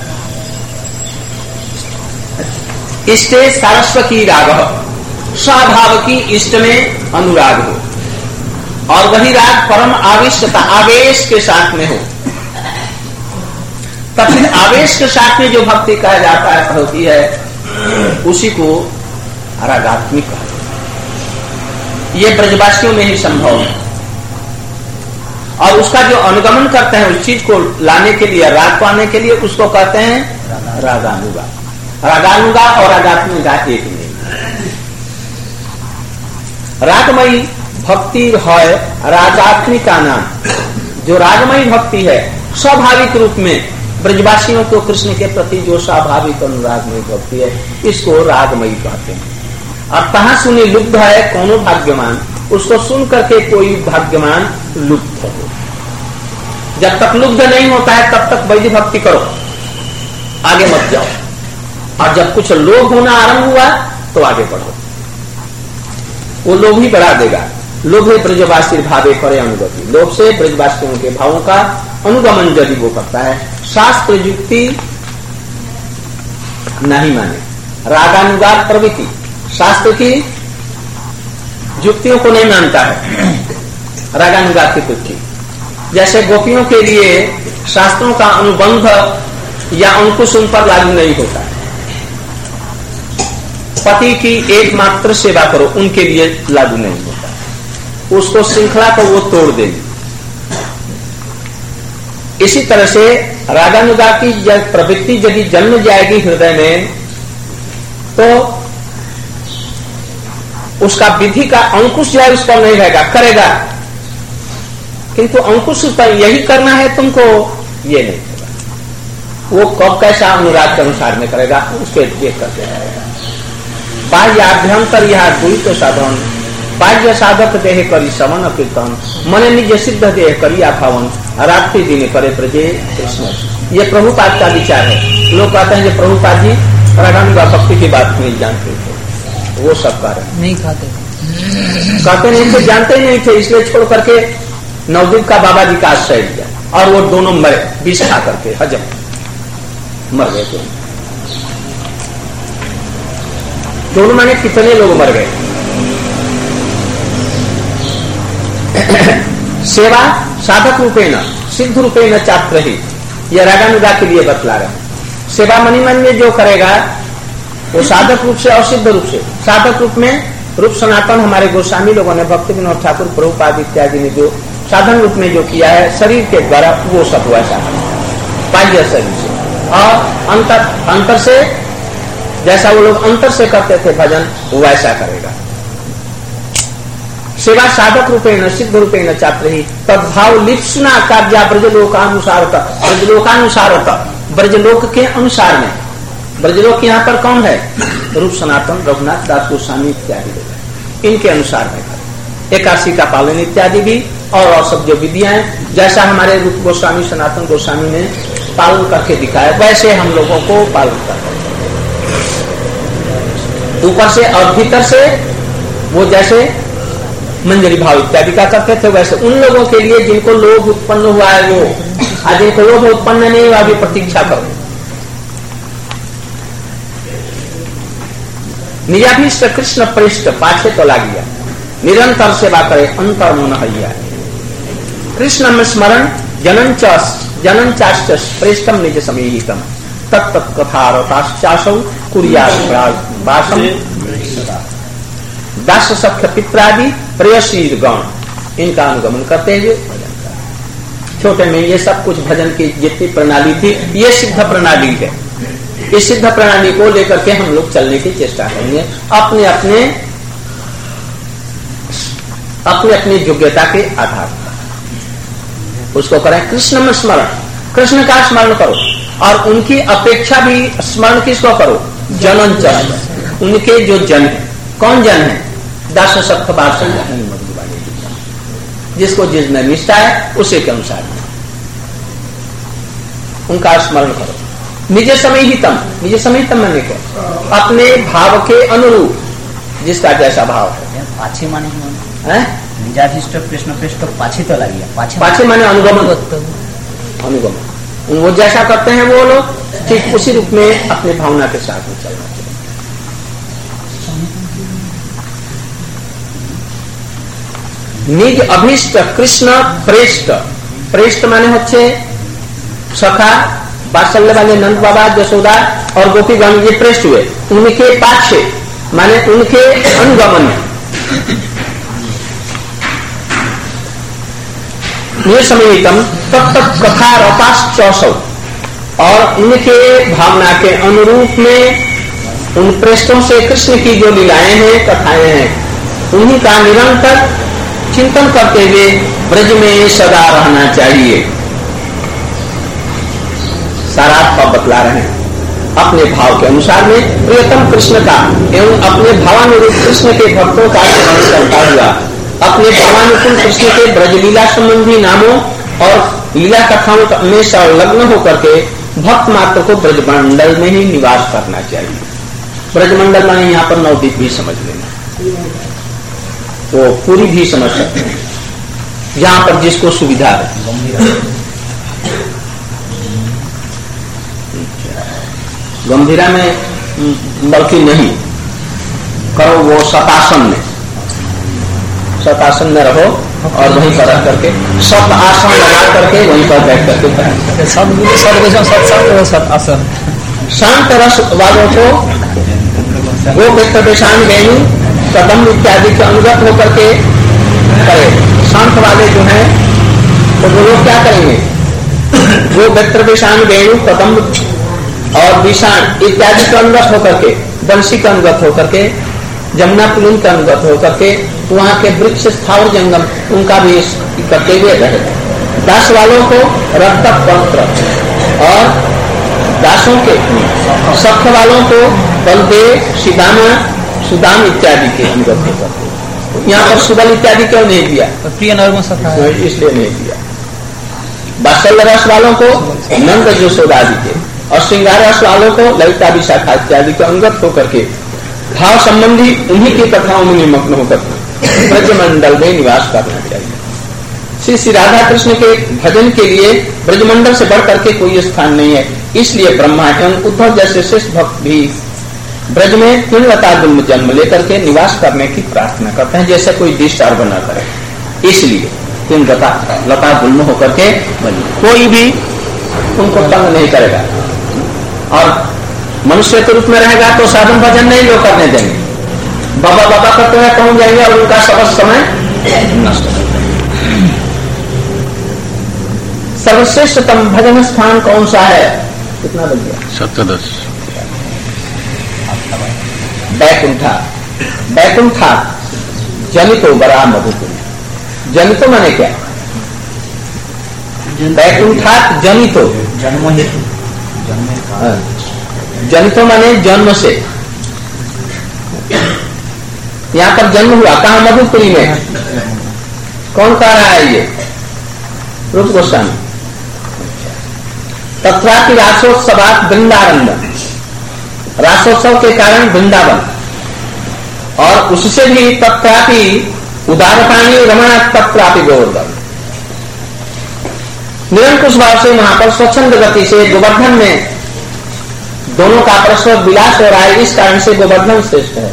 इससे सारस्वती राग स्वाभाव की इष्ट में अनुराग हो, और वही राग परम आवेशता आवेश के साथ में हो। तब फिर आवेश के साथ में जो भक्ति कहा जाता है होती है, उसी को रागात्मिक कहा जाता है। ये ब्रजवासियों में ही संभव है। और उसका जो अनुगमन करते हैं उस चीज को लाने के लिए, राग को आने के लिए, उसको कहते हैं रागानुगा। रागानुगा और रागात्मिका एक नहीं। रागमयी भक्ति है रागात्मिका नाम। जो रागमयी भक्ति है स्वाभाविक रूप में ब्रजवासियों को कृष्ण के प्रति जो स्वाभाविक अनुरागमयी भक्ति है, इसको रागमयी कहते हैं। और कहां सुनी लुब्ध है कोनो भाग्यवान, उसको सुन करके कोई भाग्यवान लुप्त हो। जब तक लुप्त नहीं होता है तब तक वैदिक भक्ति करो, आगे मत जाओ। और जब कुछ लोभ होना आरंभ हुआ तो आगे बढ़ो। वो लोभ ही बढ़ा देगा। लोभ ब्रजवासी भावे करे अनुगति। लोभ से ब्रजवासियों के भावों का अनुगमन यदि वो करता है, शास्त्र युक्ति नहीं माने, रागानुगात प्रवृत्ति, शास्त्र की युक्तियों को नहीं मानता है, रागानुगात की वृत्ति। जैसे गोपियों के लिए शास्त्रों का अनुबंध या अंकुश उन पर लागू नहीं होता। पति की एकमात्र सेवा करो, उनके लिए लागू नहीं होता। उसको श्रृंखला को वो तोड़ देगी। इसी तरह से रागानुगात की प्रवृत्ति यदि जन्म जाएगी हृदय में, तो उसका विधि का अंकुश जो है उस पर नहीं रहेगा, करेगा, किंतु अंकुश पर यही करना है तुमको, ये नहीं करेगा। वो कब कैसा अनुराग के अनुसार में करेगा, उसके देख करके रहेगा। बाह्य आभ्यंतर यह दुई तो साधन, बाह्य साधक देह करी समन कीर्तन, मन निज सिद्ध देह करी आभावन, रात्रि दिन करे प्रजे कृष्ण। ये प्रभुपाद का विचार है। लोग कहते हैं कि प्रभुपाद जी रागानुगा भक्ति की बात नहीं जानते थे, वो सब कारण नहीं खाते कहते नहीं थे, जानते ही नहीं थे, इसलिए छोड़ करके नवदीप का बाबा जी का आश्रय लिया और वो दोनों मरे, विष खा करके हजम मर गए। दोनों दोनों माने कितने लोग मर गए। सेवा साधक रूपेण सिद्ध रूपेण चात्र ही, यह रागानुगा के लिए बतला रहे हैं। सेवा मनी मन में जो करेगा वो साधक रूप से और सिद्ध रूप से। साधक रूप में रूप सनातन हमारे गोस्वामी लोगों ने, भक्ति विनोद ठाकुर प्रभुपाद इत्यादि ने जो साधन रूप में जो किया है शरीर के द्वारा, वो सब वैसा है बाह्य शरीर से। और अंतर अंतर से, जैसा वो लोग अंतर से करते थे भजन, वो वैसा करेगा। सेवा साधक रूपेण सिद्ध रूपेण चात्र ही, तद्भाव लिप्सुना कार्या ब्रजलोकानुसार, ब्रजलोकानुसार, ब्रजलोक के अनुसार में। ब्रजलोक यहाँ पर कौन है? रूप सनातन, रघुनाथ दास गोस्वामी इत्यादि लोग, इनके अनुसार में एकादशी का पालन इत्यादि भी, और और सब जो विधियां हैं, जैसा हमारे रूप गोस्वामी सनातन गोस्वामी ने पालन करके दिखाया, वैसे हम लोगों को पालन करना। ऊपर से और भीतर से वो जैसे मंजरी भाव इत्यादि का करते थे, वैसे उन लोगों के लिए जिनको लोभ उत्पन्न हुआ है वो, आज जिनको लोभ उत्पन्न नहीं हुआ, अभी प्रतीक्षा करो। निजाभीष्ट कृष्ण पृष्ठ पाछे तो लागिया, निरंतर सेवा करे अंतर मन हैया। कृष्ण में स्मरण जनन जनन चाश्च श्रेष्ठम निज समीहितम, तत्त कथा रताश्चासौ कुर्यासम दास सख्य पित्रादि प्रेयशील गण, इनका अनुगमन करते हुए भजन कर। छोटे में ये सब कुछ भजन की जितनी प्रणाली थी, ये सिद्ध प्रणाली है। इस सिद्ध प्रणाली को लेकर के हम लोग चलने की चेष्टा करेंगे, अपने अपने अपने अपनी योग्यता के आधार पर उसको करें। कृष्ण में स्मरण, कृष्ण का स्मरण करो, और उनकी अपेक्षा भी स्मरण किसको करो? जनन चरण, उनके जो जन है। कौन जन है? दास सख्य बादशाह, जिसको जिसमें निष्ठा है उसी के अनुसार उनका स्मरण करो। निज समीहितम, निज समीहितम माने क्या? अपने भाव के अनुरूप, जिसका जैसा भाव है। पाछे माने है निजाधिष्ट कृष्ण पृष्ठ पाछे तो लगी है, पाछे पाछे माने अनुगमन, अनुगमन। वो जैसा करते हैं वो लोग ठीक उसी रूप में अपने भावना के साथ में चलना चाहिए। निज अभिष्ट कृष्ण प्रेष्ठ, प्रेष्ठ माने হচ্ছে सखा, बात्सल्य वाले नंद बाबा, यशोदा और गोपीगण, ये प्रेष्ठ हुए। उनके पाछे माने उनके अनुगमन में। निसमीतम तत्त कथा रताश्चौसौ, और उनके भावना के अनुरूप में उन प्रेष्ठों से कृष्ण की जो लीलाएं हैं, कथाएं हैं, उन्हीं का निरंतर चिंतन करते हुए ब्रज में सदा रहना चाहिए। सारा भाव बतला रहे हैं अपने भाव के अनुसार में। प्रियतम कृष्ण का एवं अपने भावानुरूप कृष्ण के भक्तों का स्मरण करता हुआ अपने भावानुकूल कृष्ण के ब्रजलीला संबंधी नामों और लीला कथाओं में संलग्न होकर के भक्त मात्र को ब्रजमंडल में ही निवास करना चाहिए। ब्रजमंडल माने यहाँ पर नवदीप भी समझ लेना, वो पूरी भी समझ सकते हैं, जहां पर जिसको सुविधा है। गंभीरा में बल्कि नहीं करो, वो सतासन में सतासन में रहो और वहीं पर रह करके सत आसन लगा करके वहीं पर बैठ करके सतासन शांत रस वालों को वो व्यक्तवेशान वेणु कदम इत्यादि के अनुगत होकर के करे। शांत वाले जो हैं तो वो लोग क्या करेंगे, वो व्यक्तवेशान वेणु कदम और विषाण इत्यादि के अनुगत होकर के, बंशी का अनुगत होकर के, जमुना पुलिन का अनुगत होकर के वहां के वृक्ष स्थावर जंगम उनका भी करते हुए रहे। दास वालों को रक्त पंत्र और दासों के सख वालों को बलदेव सुदामा सुदाम इत्यादि के अनुगत होकर के। यहाँ पर सुबल इत्यादि क्यों नहीं दिया, प्रिय नर्म सखा इसलिए नहीं दिया। बात्सल्य रस वालों को नंद यशोदादि के और श्रृंगार रस वालों को ललिता विशाखा इत्यादि के अनुगत होकर के भाव संबंधी उन्हीं की कथाओं में निमग्न होकर ब्रजमंडल में निवास करना चाहिए। श्री श्री राधा कृष्ण के भजन के लिए ब्रजमंडल से बढ़ करके कोई स्थान नहीं है। इसलिए ब्रह्मा एवं उद्धव जैसे श्रेष्ठ भक्त भी ब्रज में पुण्यवता जन्म लेकर के निवास करने की प्रार्थना करते हैं, जैसे कोई डिस्टर्ब न करे। इसलिए पुण्यवता लता गुल्म होकर के कोई भी उनको तंग नहीं करेगा, और मनुष्य के रूप में रहेगा तो साधन भजन नहीं लोग करने देंगे। बाबा बाबा करते हुए पहुंच जाएंगे और उनका सब समय नष्ट हो जाएगा। सर्वश्रेष्ठतम भजन स्थान कौन सा है, कितना बन गया, सप्तदश बैकुंठा। बैकुंठा जनितो बरा मधुपुर। जनितो माने क्या, बैकुंठा जनितो जन्म हेतु जनितो माने जन्म से, यहाँ पर जन्म हुआ कहा, मधुपुरी में। कौन कह रहा है ये, रूप गोस्वामी। तथापि रासोत्सवात वृंदावन, रासोत्सव के कारण वृंदावन, और उससे भी तथापि उदारपाणी रमणा तथापि गोवर्धन। निरंकुश भाव से वहां पर स्वच्छंद गति से गोवर्धन में दोनों का परस्पर विलास हो रहा है, इस कारण से गोवर्धन श्रेष्ठ है।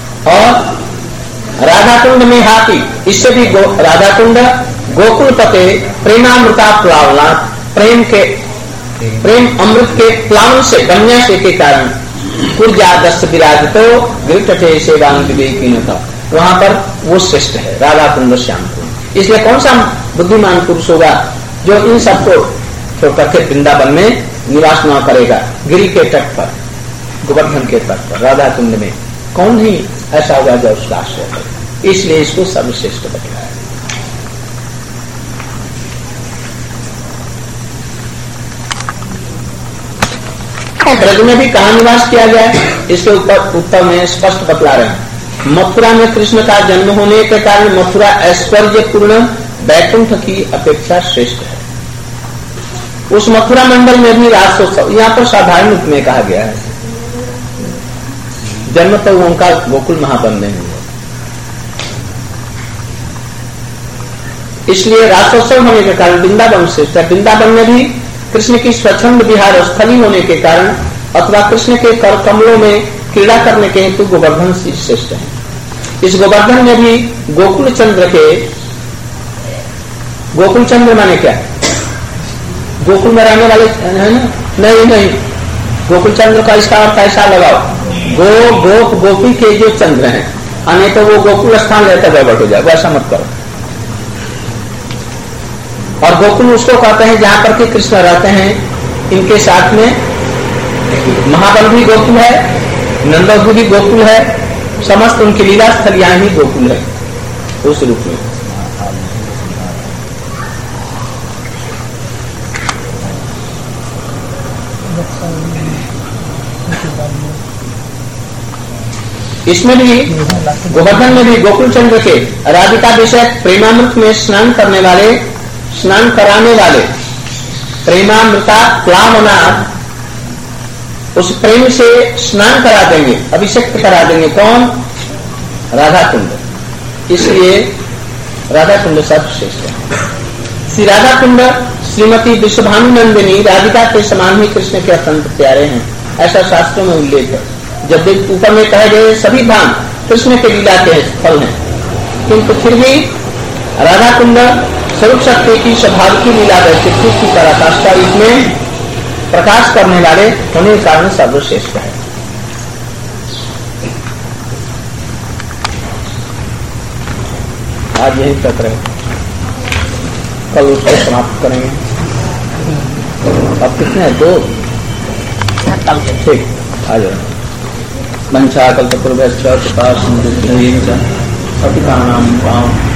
और राधाकुंड में हाथी, इससे भी राधाकुंड गोकुल पते प्रेमामृता प्लावना, प्रेम के प्रेम अमृत के प्लावन से बन्या से के कारण कुर्जादस्त विराज तो गिरटे से वहां पर वो श्रेष्ठ है, राधाकुंड श्याम कुंड। इसलिए कौन सा बुद्धिमान पुरुष होगा जो इन सबको छोड़ करके वृंदावन में निवास न करेगा। गिरी के तट पर, गोवर्धन के तट पर, राधा कुंड में कौन ही ऐसा होगा जो उसका आश्रय करे। इसलिए इसको सर्वश्रेष्ठ बताया। ब्रज में भी कहाँ निवास किया गया, इसके ऊपर उत्तर में स्पष्ट बतला रहे हैं। मथुरा में कृष्ण का जन्म होने के कारण मथुरा ऐश्वर्य पूर्ण बैकुंठ की अपेक्षा श्रेष्ठ है। उस मथुरा मंडल में भी रासोत्सव, यहाँ पर साधारण रूप में कहा गया है। जन्म तो उनका गोकुल महावन में हुआ, इसलिए रासोत्सव होने के कारण वृंदावन श्रेष्ठ है। वृंदावन में भी कृष्ण की स्वच्छंद विहार स्थली होने के कारण अथवा कृष्ण के कर कमलों में क्रीड़ा करने के हेतु गोवर्धन श्रेष्ठ है। इस गोवर्धन में भी गोकुल चंद्र के, गोकुल चंद्र माने क्या, गोकुल में रहने वाले है ना, नहीं नहीं, गोकुल चंद्र का इसका अर्थ ऐसा लगाओ, गो गोप गोपी के जो चंद्र हैं, नहीं तो वो गोकुल स्थान रहता गड़बड़ हो जाए, वैसा मत करो। और गोकुल उसको कहते हैं जहां पर के कृष्ण रहते हैं। इनके साथ में महाबल भी गोकुल है, नंदगु भी गोकुल है, समस्त उनकी लीला स्थलियां ही गोकुल है उस रूप में। इसमें भी गोवर्धन में भी गोकुल चंद्र के राधिका विषय प्रेमामृत में स्नान करने वाले, स्नान कराने वाले, प्रेमामृता प्लावना, उस प्रेम से स्नान करा देंगे, अभिषेक करा देंगे। कौन? राधा कुंड। इसलिए राधा कुंड सर्वश्रेष्ठ है। श्री राधा कुंड श्रीमती विश्वभानुनंदिनी राधिका के समान ही कृष्ण के अत्यंत प्यारे हैं, ऐसा शास्त्रों में उल्लेख है। जब ऊपर में कहे गए सभी धाम कृष्ण के लीला के फल हैं, किंतु फिर भी राधा कुंड स्वरूप शक्ति की स्वभाव की लीला वैचित्री की पराकाष्ठा इसमें प्रकाश करने वाले होने के कारण सर्वश्रेष्ठ है। आज यही तक रहे, कल उसको समाप्त करेंगे। अब कितने हैं? दो। ठीक, आ जाओ। मंचा कल्पपूर्वश्च कृपा सिंधु पतितानां पावनं